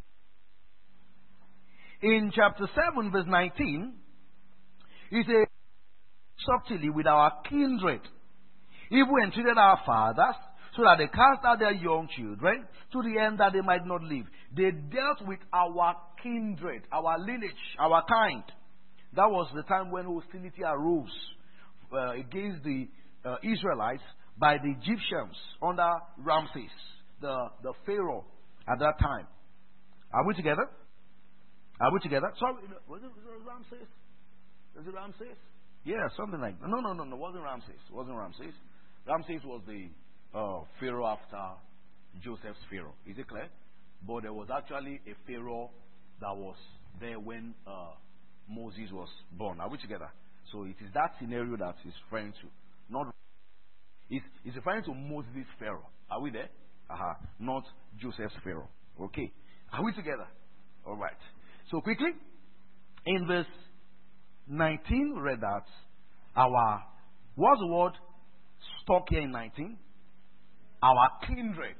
S1: In chapter seven, verse nineteen, it says, subtly with our kindred, if we entreated our fathers, so that they cast out their young children, to the end that they might not live. They dealt with our kindred, our lineage, our kind. That was the time when hostility arose uh, against the uh, Israelites by the Egyptians under Ramses, the, the Pharaoh at that time. Are we together? Are we together? Sorry, was it, was it Ramses? Was it Ramses? Yeah, something like that. No, no, no, no. It wasn't Ramses. It wasn't Ramses. Ramses was the uh, Pharaoh after Joseph's Pharaoh. Is it clear? But there was actually a Pharaoh that was there when uh, Moses was born. Are we together? So it is that scenario that he's referring to. Not he's, he's referring to Moses' Pharaoh. Are we there? Uh-huh. Not Joseph's Pharaoh. Okay. Are we together? All right. So quickly, in verse nineteen, we read that our, what's the word stock here in nineteen? Our kindred.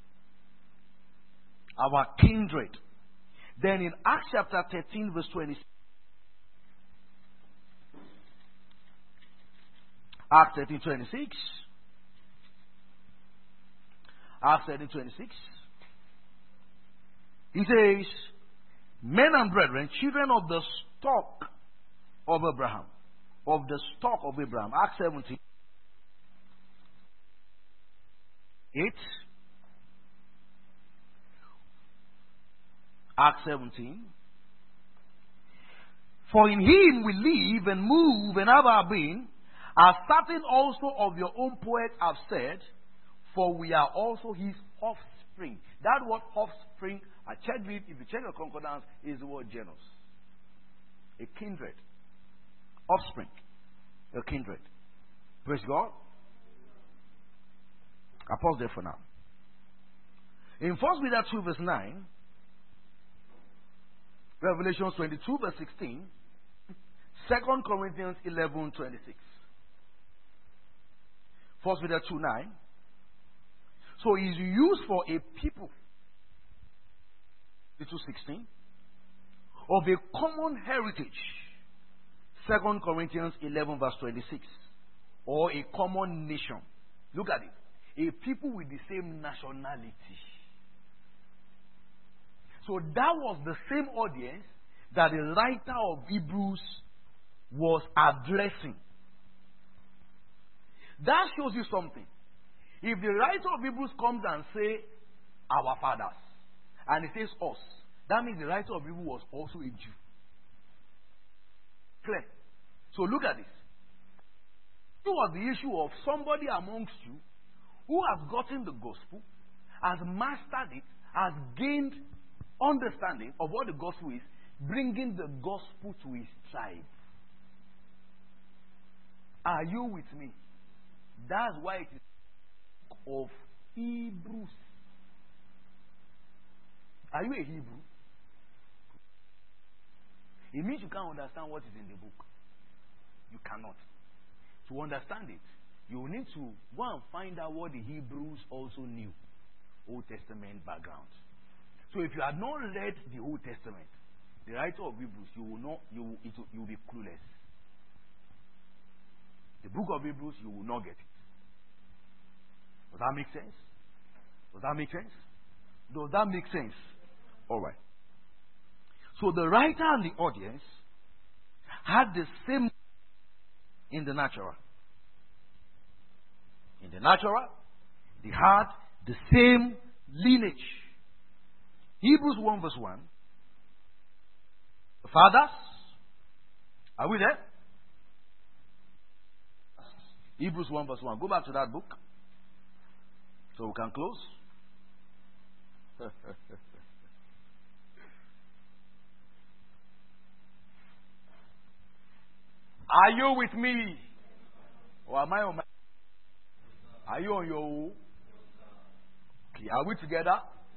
S1: Our kindred. Then in Acts chapter thirteen, verse twenty-six. Acts thirteen, twenty-six. Acts thirteen, twenty-six. He says, men and brethren, children of the stock of Abraham. Of the stock of Abraham. Acts seventeen. eight. Acts seventeen. For in him we live and move and have our being, as certain also of your own poets have said, for we are also his offspring. That word offspring, I checked it, if you check your concordance, is the word genus. A kindred. Offspring. A kindred. Praise God. I'll pause there for now. In First Peter two verse nine, Revelation twenty-two verse sixteen, Second Corinthians eleven twenty-six. First Peter two nine. So it is used for a people, two sixteen, of a common heritage, Second Corinthians eleven verse twenty-six, or a common nation. Look at it. A people with the same nationality. So that was the same audience that the writer of Hebrews was addressing. That shows you something. If the writer of Hebrews comes and say, our fathers, and he says us, that means the writer of Hebrews was also a Jew. Clear? So look at this. It was the issue of somebody amongst you who has gotten the gospel, has mastered it, has gained understanding of what the gospel is, bringing the gospel to his tribe. Are you with me? That's why it is of Hebrews. Are you a Hebrew? It means you can't understand what is in the book. You cannot. To understand it, you need to go and find out what the Hebrews also knew. Old Testament background. So if you had not read the Old Testament, the writer of Hebrews, you will not, you will, it will, you will be clueless. The book of Hebrews, you will not get it. Does that make sense? Does that make sense? Does that make sense? All right. So the writer and the audience had the same in the natural. In the natural, they had the same lineage. Hebrews one verse one. The fathers. Are we there? Hebrews one verse one. Go back to that book. So we can close. Are you with me? Or am I on my... Are you on your own? Okay, are we together?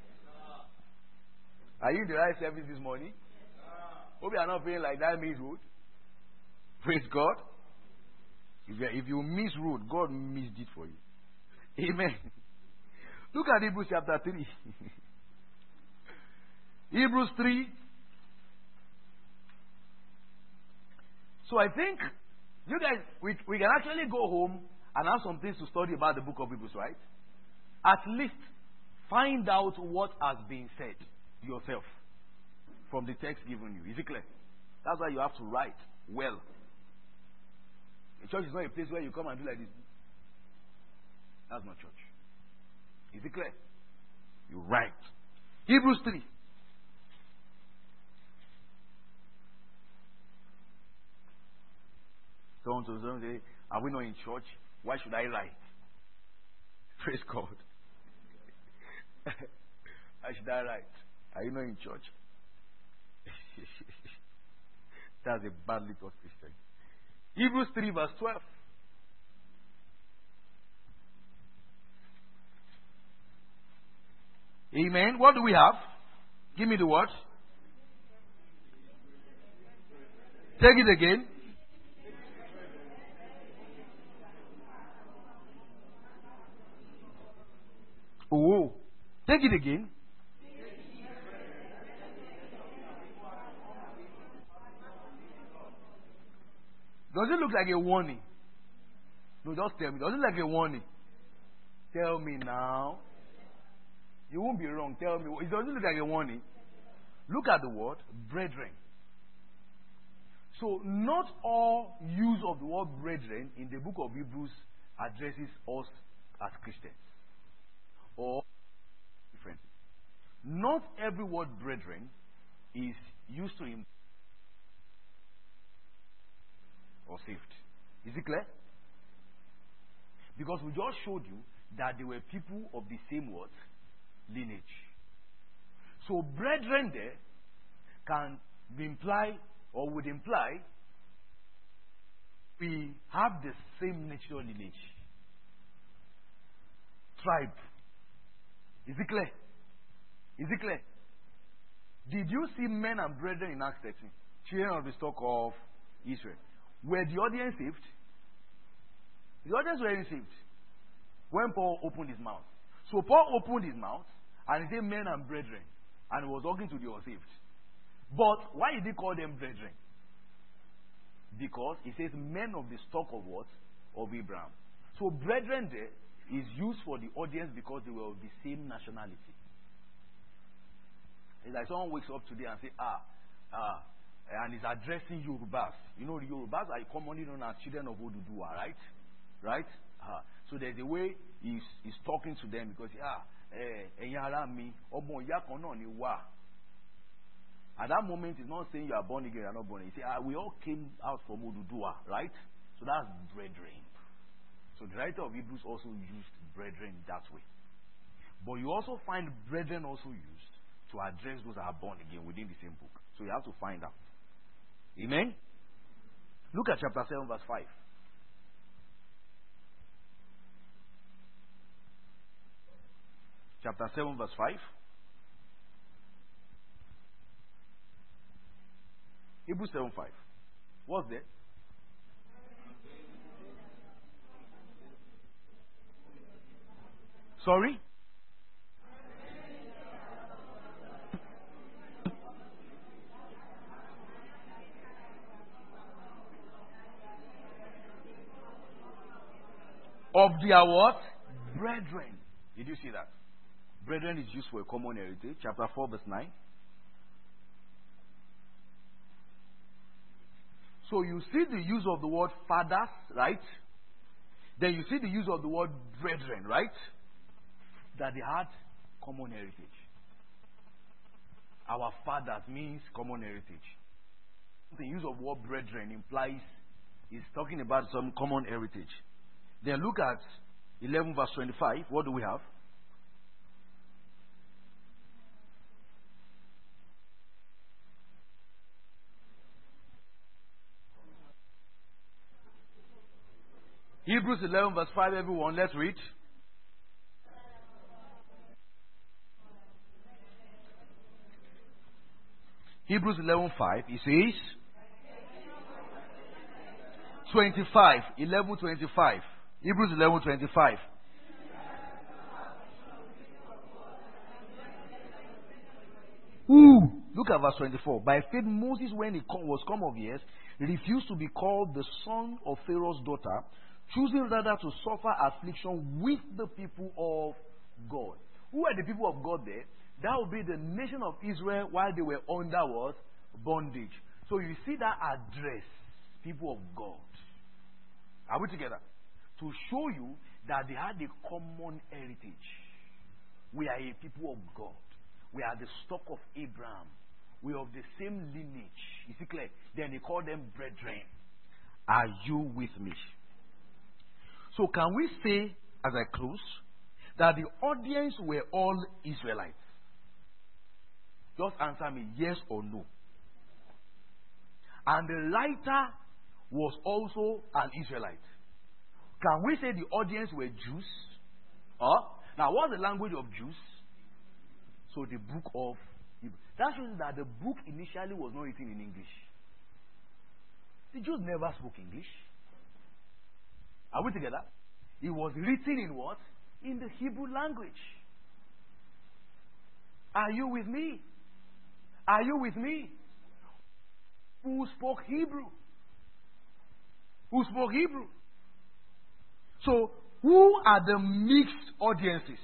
S1: Are you in the right service this morning? Hope you are not feeling like that means road. Praise God. If you, if you miss road, God missed it for you. Amen. Look at Hebrews chapter three. Hebrews three. So I think you guys, we, we can actually go home and have some things to study about the book of Hebrews, right? At least find out what has been said yourself from the text given you. Is it clear? That's why you have to write well. The church is not a place where you come and do like this. That's not church. Is it clear? You're right. Hebrews three. Someone to someone say, are we not in church? Why should I write? Praise God. Why should I write? Are you not in church? That's a badly taught Christian. Hebrews three verse twelve. Amen. What do we have? Give me the word. Take it again. Oh, take it again. Does it look like a warning? No, just tell me. Does it look like a warning? Tell me now. You won't be wrong. Tell me. It doesn't look like a warning. Look at the word, brethren. So, not all use of the word brethren in the book of Hebrews addresses us as Christians. Or different. Not every word brethren is used to him or saved. Is it clear? Because we just showed you that they were people of the same word, lineage. So brethren there can be imply or would imply we have the same natural lineage. Tribe. Is it clear? Is it clear? Did you see men and brethren in Acts thirteen? Children of the stock of Israel. Were the audience saved? The audience weren't saved when Paul opened his mouth. So Paul opened his mouth and he said men and brethren, and he was talking to the unsaved. But why did he call them brethren? Because he says men of the stock of what? Of Abraham. So brethren there is used for the audience because they were of the same nationality. It's like someone wakes up today and say, ah, ah, and is addressing Yorubas. You know, the Yorubas are commonly known as children of Oduduwa, right? Right? Uh, so there's a way he's, he's talking to them because, ah, eh, mi, obo yakono ni wa. At that moment, he's not saying you are born again, you are not born again. He says, ah, we all came out from Oduduwa, right? So that's brethren. So the writer of Hebrews also used brethren that way. But you also find brethren also used to address those that are born again within the same book. So you have to find out. Amen? Look at chapter seven verse five. Chapter seven verse five. Hebrews seven five. What's there? Sorry? Of their what? Brethren. Did you see that? Brethren is used for a common heritage. Chapter four verse nine. So you see the use of the word fathers, right? Then you see the use of the word brethren, right? That they had common heritage. Our fathers means common heritage. The use of the word brethren implies is talking about some common heritage. Then look at eleven verse twenty-five. What do we have? Hebrews eleven verse five, everyone, let's read. Hebrews eleven five, it says twenty-five, eleven twenty-five. Hebrews eleven twenty-five. Ooh, look at verse twenty-four. By faith Moses, when he was come of years, refused to be called the son of Pharaoh's daughter, choosing rather to suffer affliction with the people of God. Who are the people of God there? That would be the nation of Israel while they were under what? Bondage. So you see that address, people of God. Are we together? To show you that they had a common heritage. We are a people of God. We are the stock of Abraham. We are of the same lineage. Is it clear? Then he called them brethren. Are you with me? So can we say, as I close, that the audience were all Israelites? Just answer me, yes or no. And the writer was also an Israelite. Can we say the audience were Jews? Huh? Now, what's the language of Jews? So the book of Hebrew. That shows that the book initially was not written in English. The Jews never spoke English. Are we together? It was written in what? In the Hebrew language. Are you with me? Are you with me? Who spoke Hebrew? Who spoke Hebrew? So, who are the mixed audiences?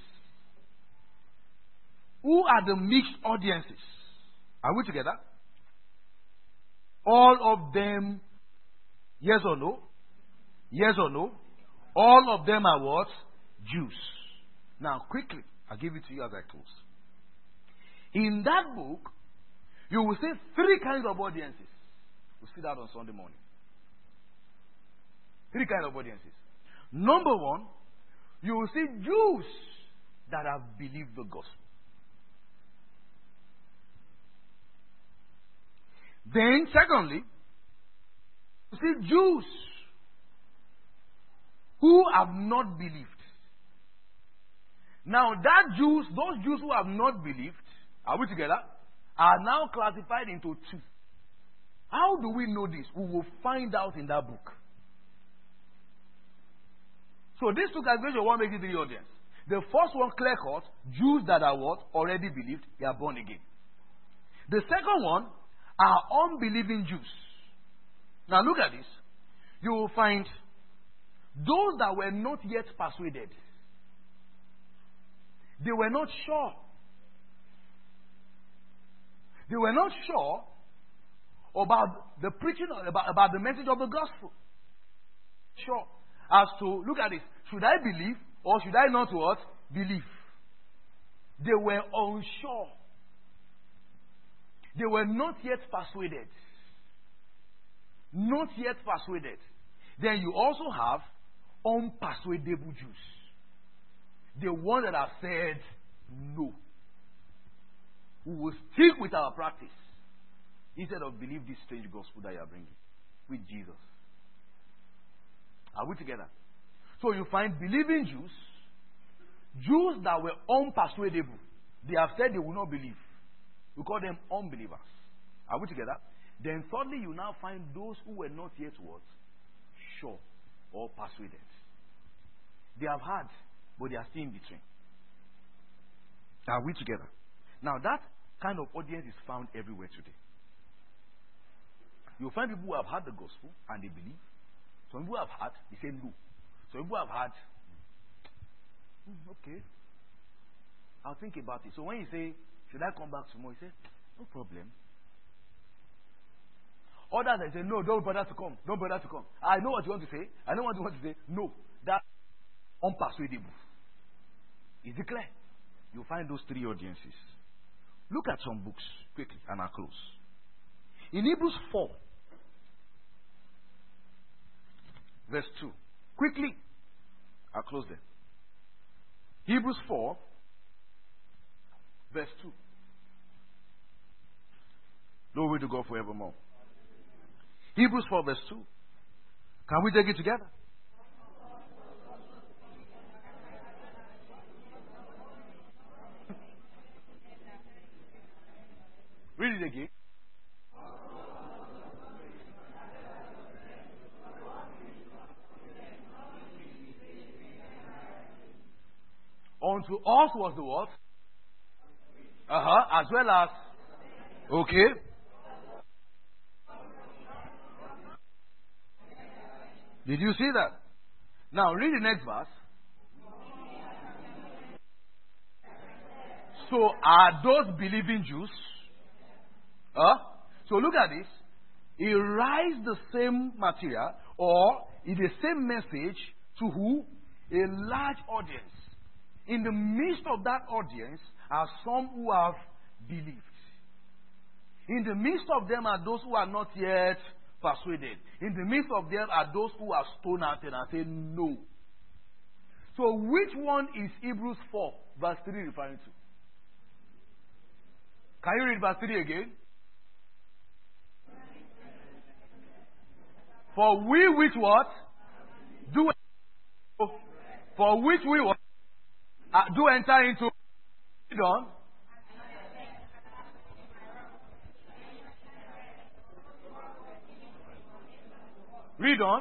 S1: Who are the mixed audiences? Are we together? All of them, yes or no? Yes or no? All of them are what? Jews. Now, quickly, I'll give it to you as I close. In that book, you will see three kinds of audiences. We'll see that on Sunday morning. Three kinds of audiences. Number one, you will see Jews that have believed the gospel. Then, secondly, you see Jews who have not believed. Now, that Jews, those Jews who have not believed, are we together? Are now classified into two. How do we know this? We will find out in that book. So these two categories one makes it three audience. The first one, clear cut, Jews that are what? Already believed, they are born again. The second one are unbelieving Jews. Now look at this. You will find those that were not yet persuaded. They were not sure. They were not sure about the preaching, about, about the message of the gospel. Sure. As to, look at this, should I believe or should I not what? Believe. They were unsure. They were not yet persuaded. Not yet persuaded. Then you also have unpersuadable Jews. The one that have said no. We will stick with our practice instead of believe this strange gospel that you are bringing with Jesus. Are we together? So you find believing Jews, Jews that were unpersuadable. They have said they will not believe. We call them unbelievers. Are we together? Then thirdly, you now find those who were not yet what? Sure or persuaded. They have heard, but they are still in between. Are we together? Now that kind of audience is found everywhere today. You'll find people who have heard the gospel and they believe. Some people have heard, they say no. Some people have heard, mm, okay, I'll think about it. So when you say, should I come back tomorrow? You say, no problem. Others they say, no, don't bother to come. Don't bother to come. I know what you want to say. I know what you want to say. No. That's unpersuadable. Is it clear? You'll find those three audiences. Look at some books quickly and I'll close. In Hebrews four, verse two. Quickly, I'll close there. Hebrews four, verse two. Glory to God forevermore. Hebrews four, verse two. Can we take it together? Read it again. Unto us was the what? Uh-huh. As well as. Okay. Did you see that? Now read the next verse. So are those believing Jews? Huh? So look at this. He writes the same material or in the same message to who? A large audience. In the midst of that audience are some who have believed. In the midst of them are those who are not yet persuaded. In the midst of them are those who are stoned out and say no. So which one is Hebrews four verse three referring to? Can you read verse three again? For we which what? Do for which we what? Uh, do enter into. Read on. Read on.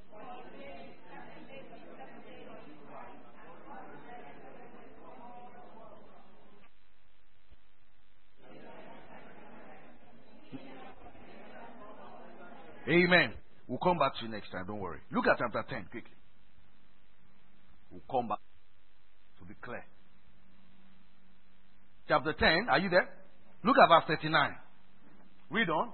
S1: Amen. We'll come back to you next time. Don't worry. Look at chapter ten quickly. We'll come back to be clear. Chapter ten. Are you there? Look at verse thirty-nine. Read on.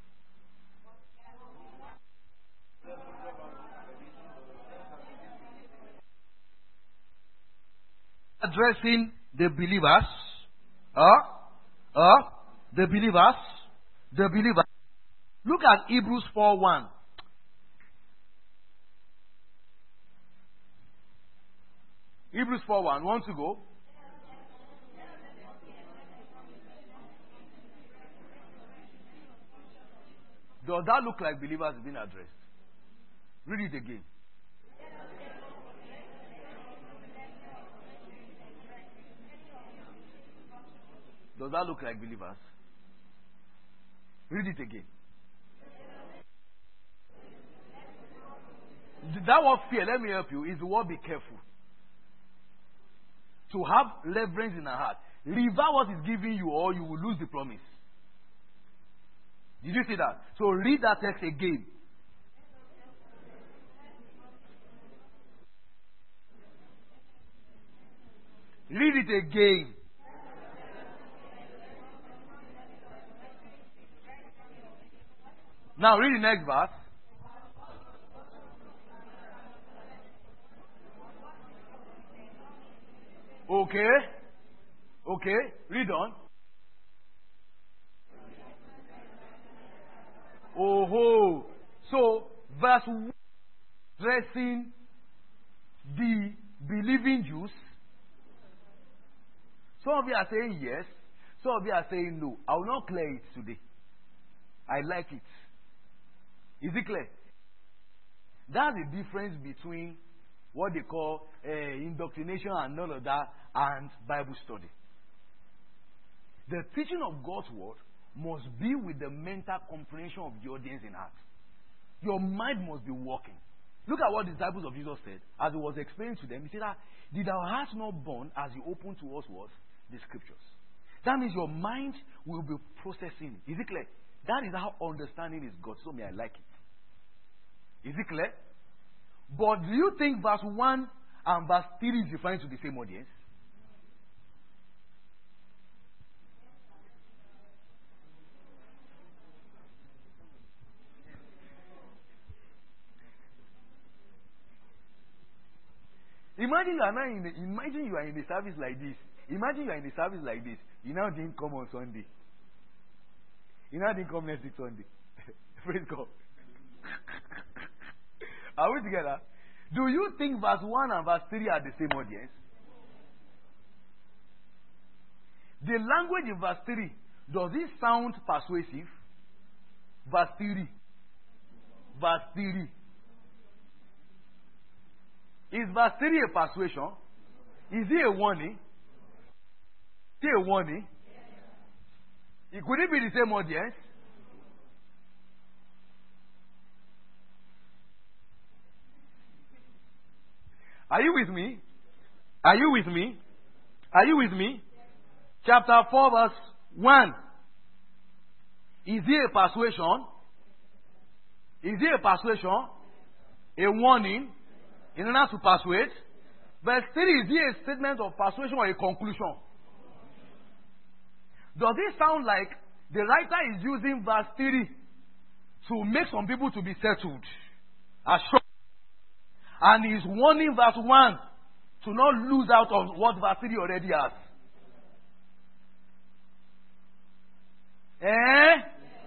S1: Addressing the believers. Uh, uh, the believers. The believers. Look at Hebrews four one. Hebrews four one. Want to go? Does that look like believers being addressed? Read it again. Does that look like believers? Read it again. That word fear, let me help you, is the word be careful. To have reverence in our heart. Revere what is giving you or you will lose the promise. Did you see that? So read that text again. Read it again. Now read the next verse. Okay. Okay. Read on. Oh ho. So verse one addressing the believing Jews. Some of you are saying yes. Some of you are saying no. I will not clear it today. I like it. Is it clear? That's the difference between what they call uh, indoctrination and all of that and Bible study. The teaching of God's word must be with the mental comprehension of the audience in heart. Your mind must be working. Look at what the disciples of Jesus said as he was explaining to them. He said that, did our hearts not burn as you open to us what? The scriptures. That means your mind will be processing. Is it clear? That is how understanding is God. So may I like it. Is it clear? But do you think verse one and verse three is referring to the same audience? Imagine you are now in the, imagine you are in the service like this. Imagine you are in the service like this. You now didn't come on Sunday. You now didn't come next week Sunday. Praise God. Are we together? Do you think verse one and verse three are the same audience? The language in verse three, does it sound persuasive? Verse three. Verse three. Is verse three a persuasion? Is it a warning? Is it a warning? It could it be the same audience? Are you with me? Are you with me? Are you with me? Chapter four verse one. Is it a persuasion? Is it a persuasion? A warning? In order to persuade? Verse three, is it a statement of persuasion or a conclusion? Does it sound like the writer is using verse three to make some people to be settled? Assured. And he's warning verse one to not lose out of what verse three already has. Eh?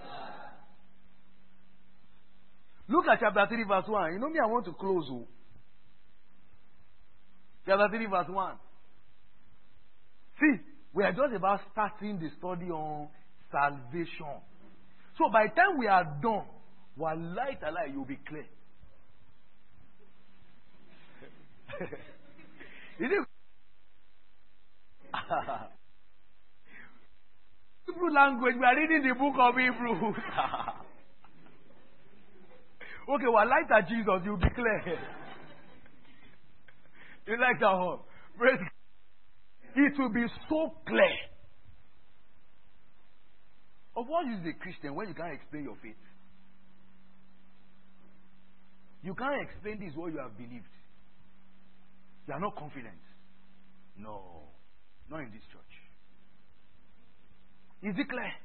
S1: Look at chapter three, verse one. You know me, I want to close. Oh. Chapter three, verse one. See, we are just about starting the study on salvation. So by the time we are done, wallahi ta'ala, you'll be clear. Is it? Hebrew language, we are reading the book of Hebrews. Okay, wallahi ta'ala, Jesus, you'll be clear. You like that one? Praise God. It will be so clear. Of what is a Christian when you can't explain your faith? You can't explain this what you have believed. You are not confident. No. Not in this church. Is it clear?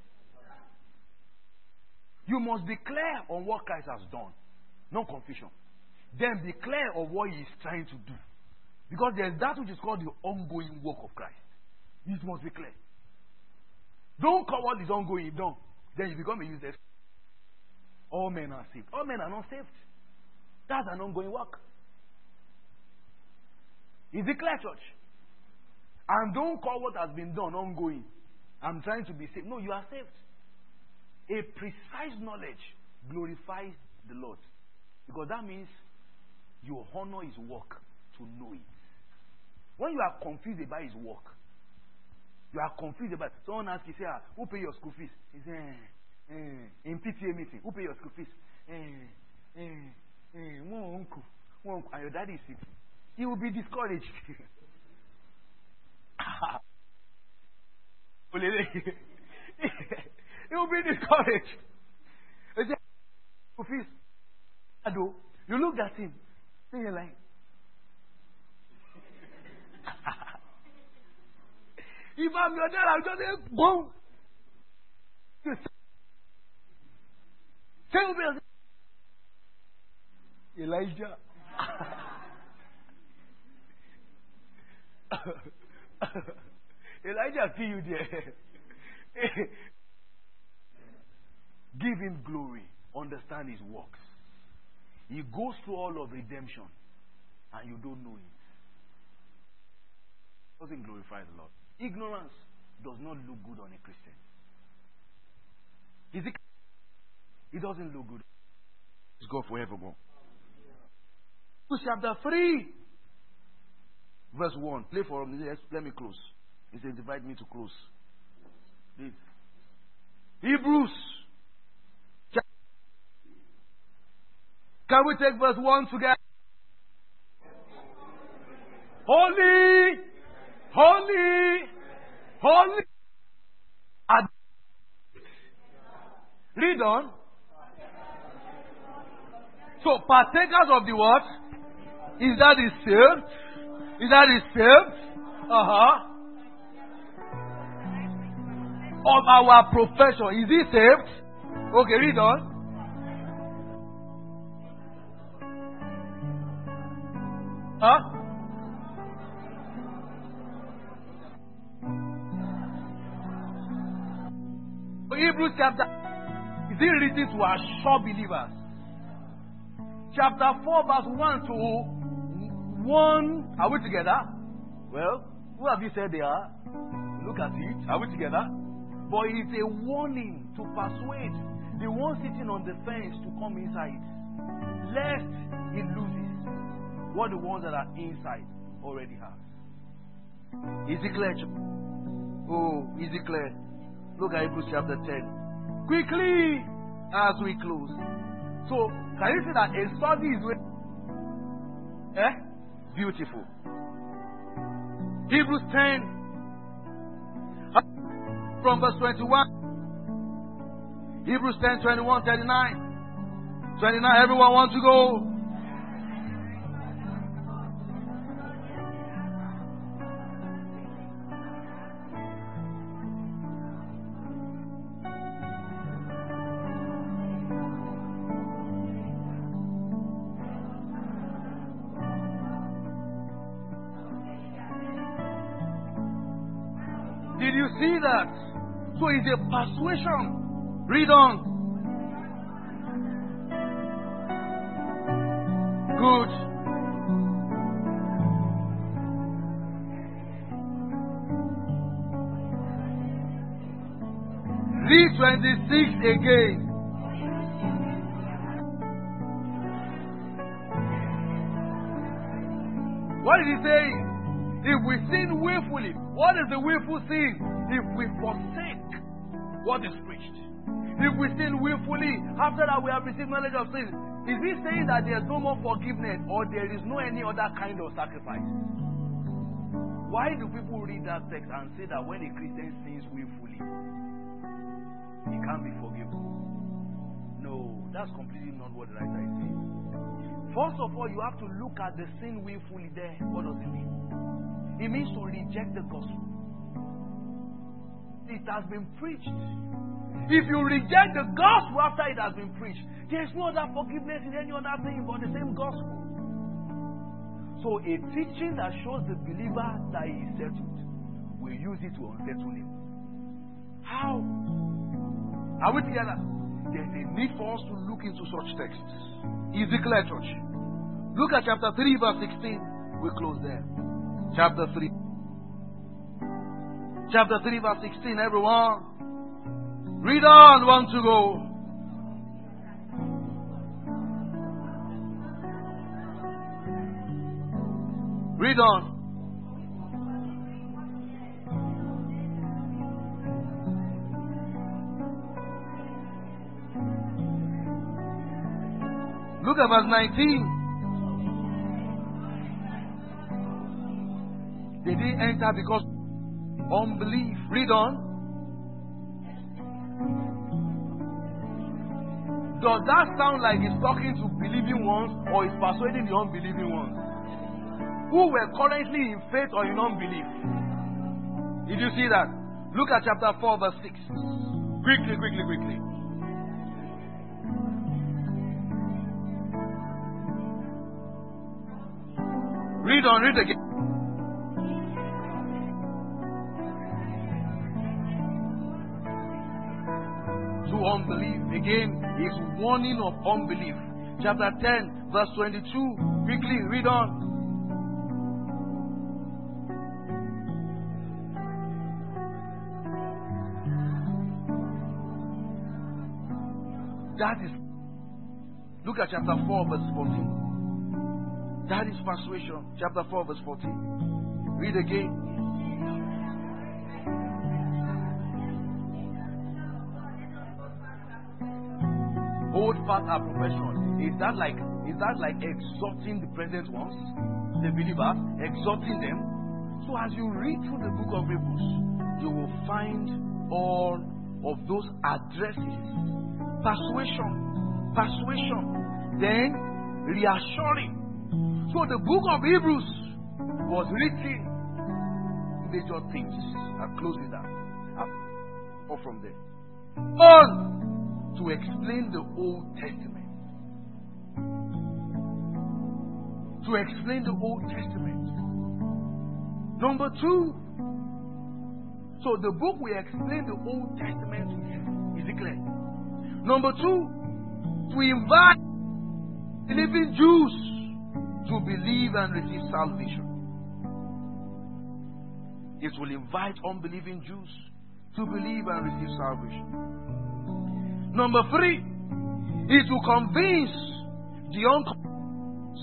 S1: You must be clear on what Christ has done. No confusion. Then be clear of what he is trying to do. Because there is that which is called the ongoing work of Christ. It must be clear. Don't call what is ongoing done. Then you become a useless. All men are saved. All men are not saved. That's an ongoing work. Is it clear, church? And don't call what has been done ongoing. I'm trying to be saved. No, you are saved. A precise knowledge glorifies the Lord. Because that means you honor his work to know it. When you are confused about his work, you are confused about it. Someone asks you, say, ah, who pay your school fees? He says, eh, eh, in P T A meeting, who pay your school fees? Eh, eh, eh, one uncle, one uncle, and your daddy is sick. He will be discouraged. He will be discouraged. He says, school fees. You look at him, and you're like, if I'm your dad, I'll just say, boom. Tell me, Elijah. Elijah, see you there. Give him glory. Understand his works. He goes through all of redemption, and you don't know it. Doesn't glorify the Lord. Ignorance does not look good on a Christian. Is it? It doesn't look good. It's God forevermore. Chapter three, verse one. Play for me. Let me close. He says, invite me to close. Please. Hebrews. Can we take verse one together? Holy, holy, holy. Read on. So, partakers of the what? Is that is saved? Is that is saved? Uh-huh. Of our profession. Is he saved? Okay, read on. Huh? Hebrews chapter is it written to assure believers? Chapter four, verse one to one. Are we together? Well, who have you said they are? Look at it. Are we together? But it's a warning to persuade the one sitting on the fence to come inside, lest he loses what the ones that are inside already have. Is it clear? Oh, is it clear? Look at Hebrews chapter ten. Quickly, as we close. So, can you see that a study is eh? Beautiful. Hebrews ten, from verse twenty-one. Hebrews ten, twenty-one, thirty-nine. twenty-nine, everyone wants to go. Did you see that? So it's a persuasion. Read on. Good. Read twenty-six again. What did he say? If we sin willfully, what is the willful sin? If we forsake what is preached. If we sin willfully, after that we have received knowledge of sin, is he saying that there is no more forgiveness or there is no any other kind of sacrifice? Why do people read that text and say that when a Christian sins willfully, he can't be forgiven? No, that's completely not what the writer is saying. First of all, you have to look at the sin willfully there. What does it mean? It means to reject the gospel. It has been preached. If you reject the gospel after it has been preached, there is no other forgiveness in any other thing but the same gospel. So a teaching that shows the believer that he is settled, will use it to unsettle him. How? Are we together? There is a need for us to look into such texts. Is it clear, church? Look at chapter three, verse sixteen. We close there. Chapter three. Chapter three, verse sixteen, everyone. Read on, one to go. Read on. Look at verse nineteen. They didn't enter because unbelief. Read on. Does that sound like he's talking to believing ones or he's persuading the unbelieving ones? Who were currently in faith or in unbelief? Did you see that? Look at chapter four, verse six. Quickly, quickly, quickly. Read on, read again. To unbelief. Again, is warning of unbelief. Chapter ten, verse twenty-two. Quickly, read on. That is, look at chapter four, verse fourteen. That is persuasion. Chapter four, verse fourteen. Read again. Hold fast our profession. Is that like is that like exhorting the present ones, the believers, exhorting them? So as you read through the book of Hebrews, you will find all of those addresses. Persuasion, persuasion, then reassuring. So the book of Hebrews was written major things. I'll close with that. Or from there. On to explain the Old Testament. To explain the Old Testament. Number two. So the book will explain the Old Testament to you. Is it clear? Number two, to invite believing Jews to believe and receive salvation. It will invite unbelieving Jews to believe and receive salvation. Number three, it will convince the unconvinced.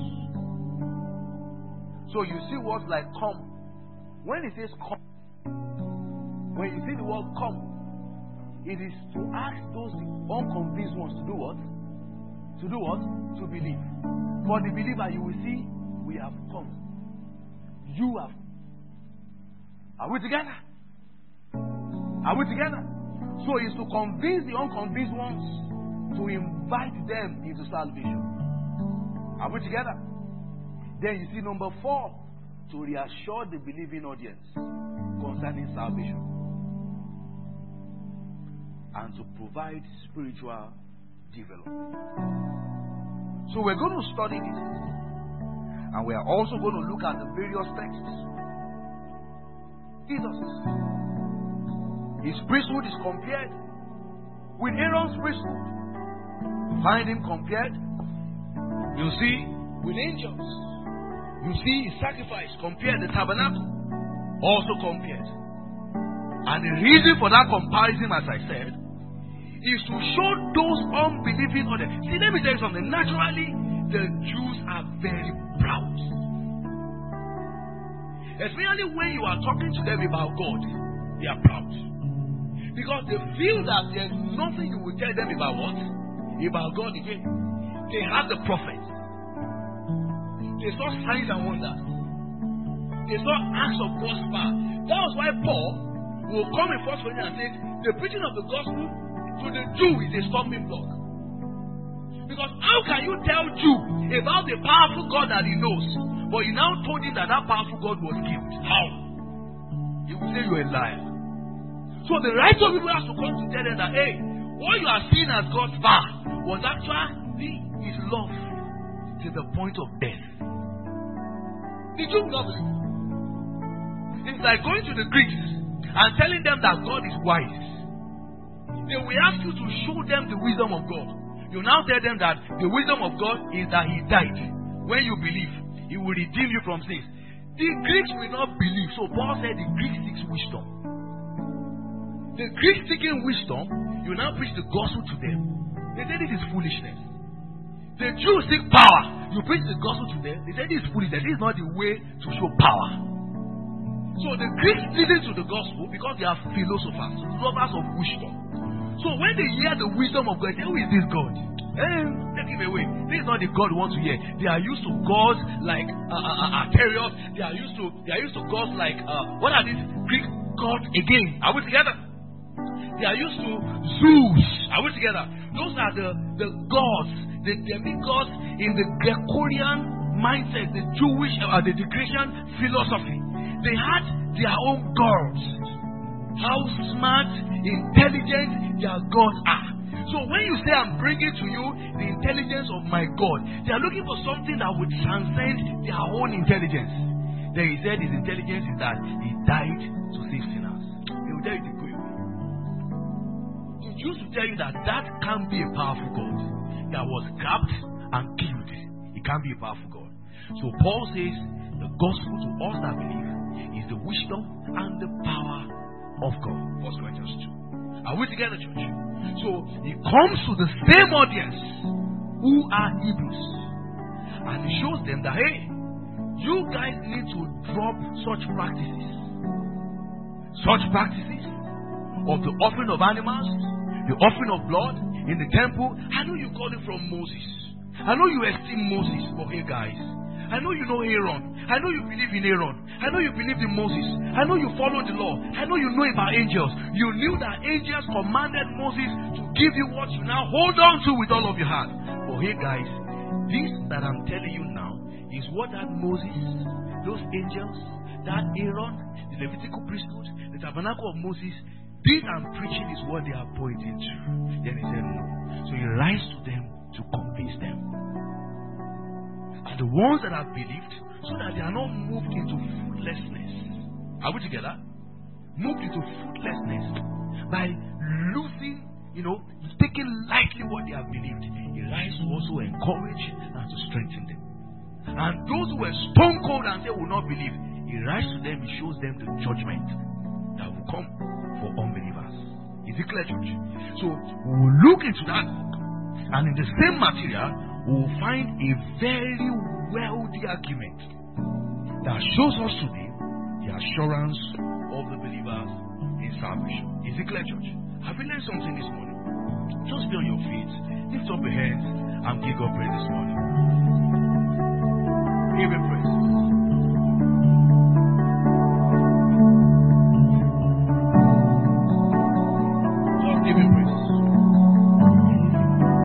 S1: So you see words like come. When it says come, when you see the word come, it is to ask those unconvinced ones to do what? To do what? To believe. For the believer, you will see, we have come. You have. Are we together? Are we together? So it's to convince the unconvinced ones, to invite them into salvation. Are we together? Then you see number four, to reassure the believing audience concerning salvation. And to provide spiritual development. So we're going to study this. And we are also going to look at the various texts. Jesus His priesthood is compared with Aaron's priesthood. You find him compared, you see, with angels. You see his sacrifice compared, the tabernacle also compared. And the reason for that comparison, as I said, is to show those unbelieving others. See, let me tell you something. Naturally, the Jews are very proud. Especially when you are talking to them about God, they are proud. Because they feel that there's nothing you will tell them about what? About God again. They have the prophets. They saw signs and wonders. They saw acts of God's power. That was why Paul will come in First Corinthians and say, the preaching of the gospel to the Jew is a stumbling block. Because how can you tell Jew about the powerful God that he knows, but he now told him that that powerful God was killed? How? He will say you're a liar. So the righteous people have to come to tell them that, hey, what you are seeing as God's power was actually his love to the point of death. The Jew will not believe. It's like going to the Greeks and telling them that God is wise. They will ask you to show them the wisdom of God. You now tell them that the wisdom of God is that he died. When you believe, he will redeem you from sins. The Greeks will not believe. So Paul said the Greeks seek wisdom. The Greeks seeking wisdom, you now preach the gospel to them. They say this is foolishness. The Jews seek power. You preach the gospel to them. They say this is foolishness. This is not the way to show power. So the Greeks listen to the gospel because they are philosophers, lovers of wisdom. So when they hear the wisdom of God, they say, who is this God? Eh, take him away. This is not the God we want to hear. They are used to gods like uh, uh, Arterios. They are used to they are used to gods like uh, what are these Greek gods again? Are we together? They are used to Zeus. Are we together? Those are the, the gods, the demigods in the Gregorian mindset, the Jewish or uh, the Grecian philosophy. They had their own gods. How smart, intelligent their gods are. So when you say I'm bringing to you the intelligence of my God, they are looking for something that would transcend their own intelligence. Then he said his intelligence is that he died to save sinners. He will tell you to go away. The Jews will tell you that that can't be a powerful God that was grabbed and killed. It can't be a powerful God. So Paul says the gospel to us that believe is the wisdom and the power of God. First Corinthians two. Are we together, church? So he comes to the same audience who are Hebrews, and he shows them that, hey, you guys need to drop such practices. Such practices of the offering of animals, the offering of blood in the temple. I know you got it from Moses. I know you esteem Moses, but hey guys, I know you know Aaron. I know you believe in Aaron. I know you believe in Moses. I know you follow the law. I know you know about angels. You knew that angels commanded Moses to give you what you now hold on to with all of your heart. But hey guys, this that I'm telling you now is what that Moses, those angels, that Aaron, the Levitical priesthood, the tabernacle of Moses, this I'm preaching is what they are pointing to. Then he said no. So he writes to them to convince them. And the ones that have believed, so that they are not moved into fruitlessness. Are we together? Moved into fruitlessness by losing, you know, taking lightly what they have believed. He writes to also encourage and to strengthen them. And those who were stone cold and say will not believe, he writes to them, he shows them the judgment that will come for unbelievers. Is it clear, church? So we will look into that, and in the same material, we will find a very wealthy argument that shows us today the assurance of the believers in salvation. Is it clear, church? Have you learned something this morning? Just be on your feet, lift up your hands, and give God praise this morning. Give him praise.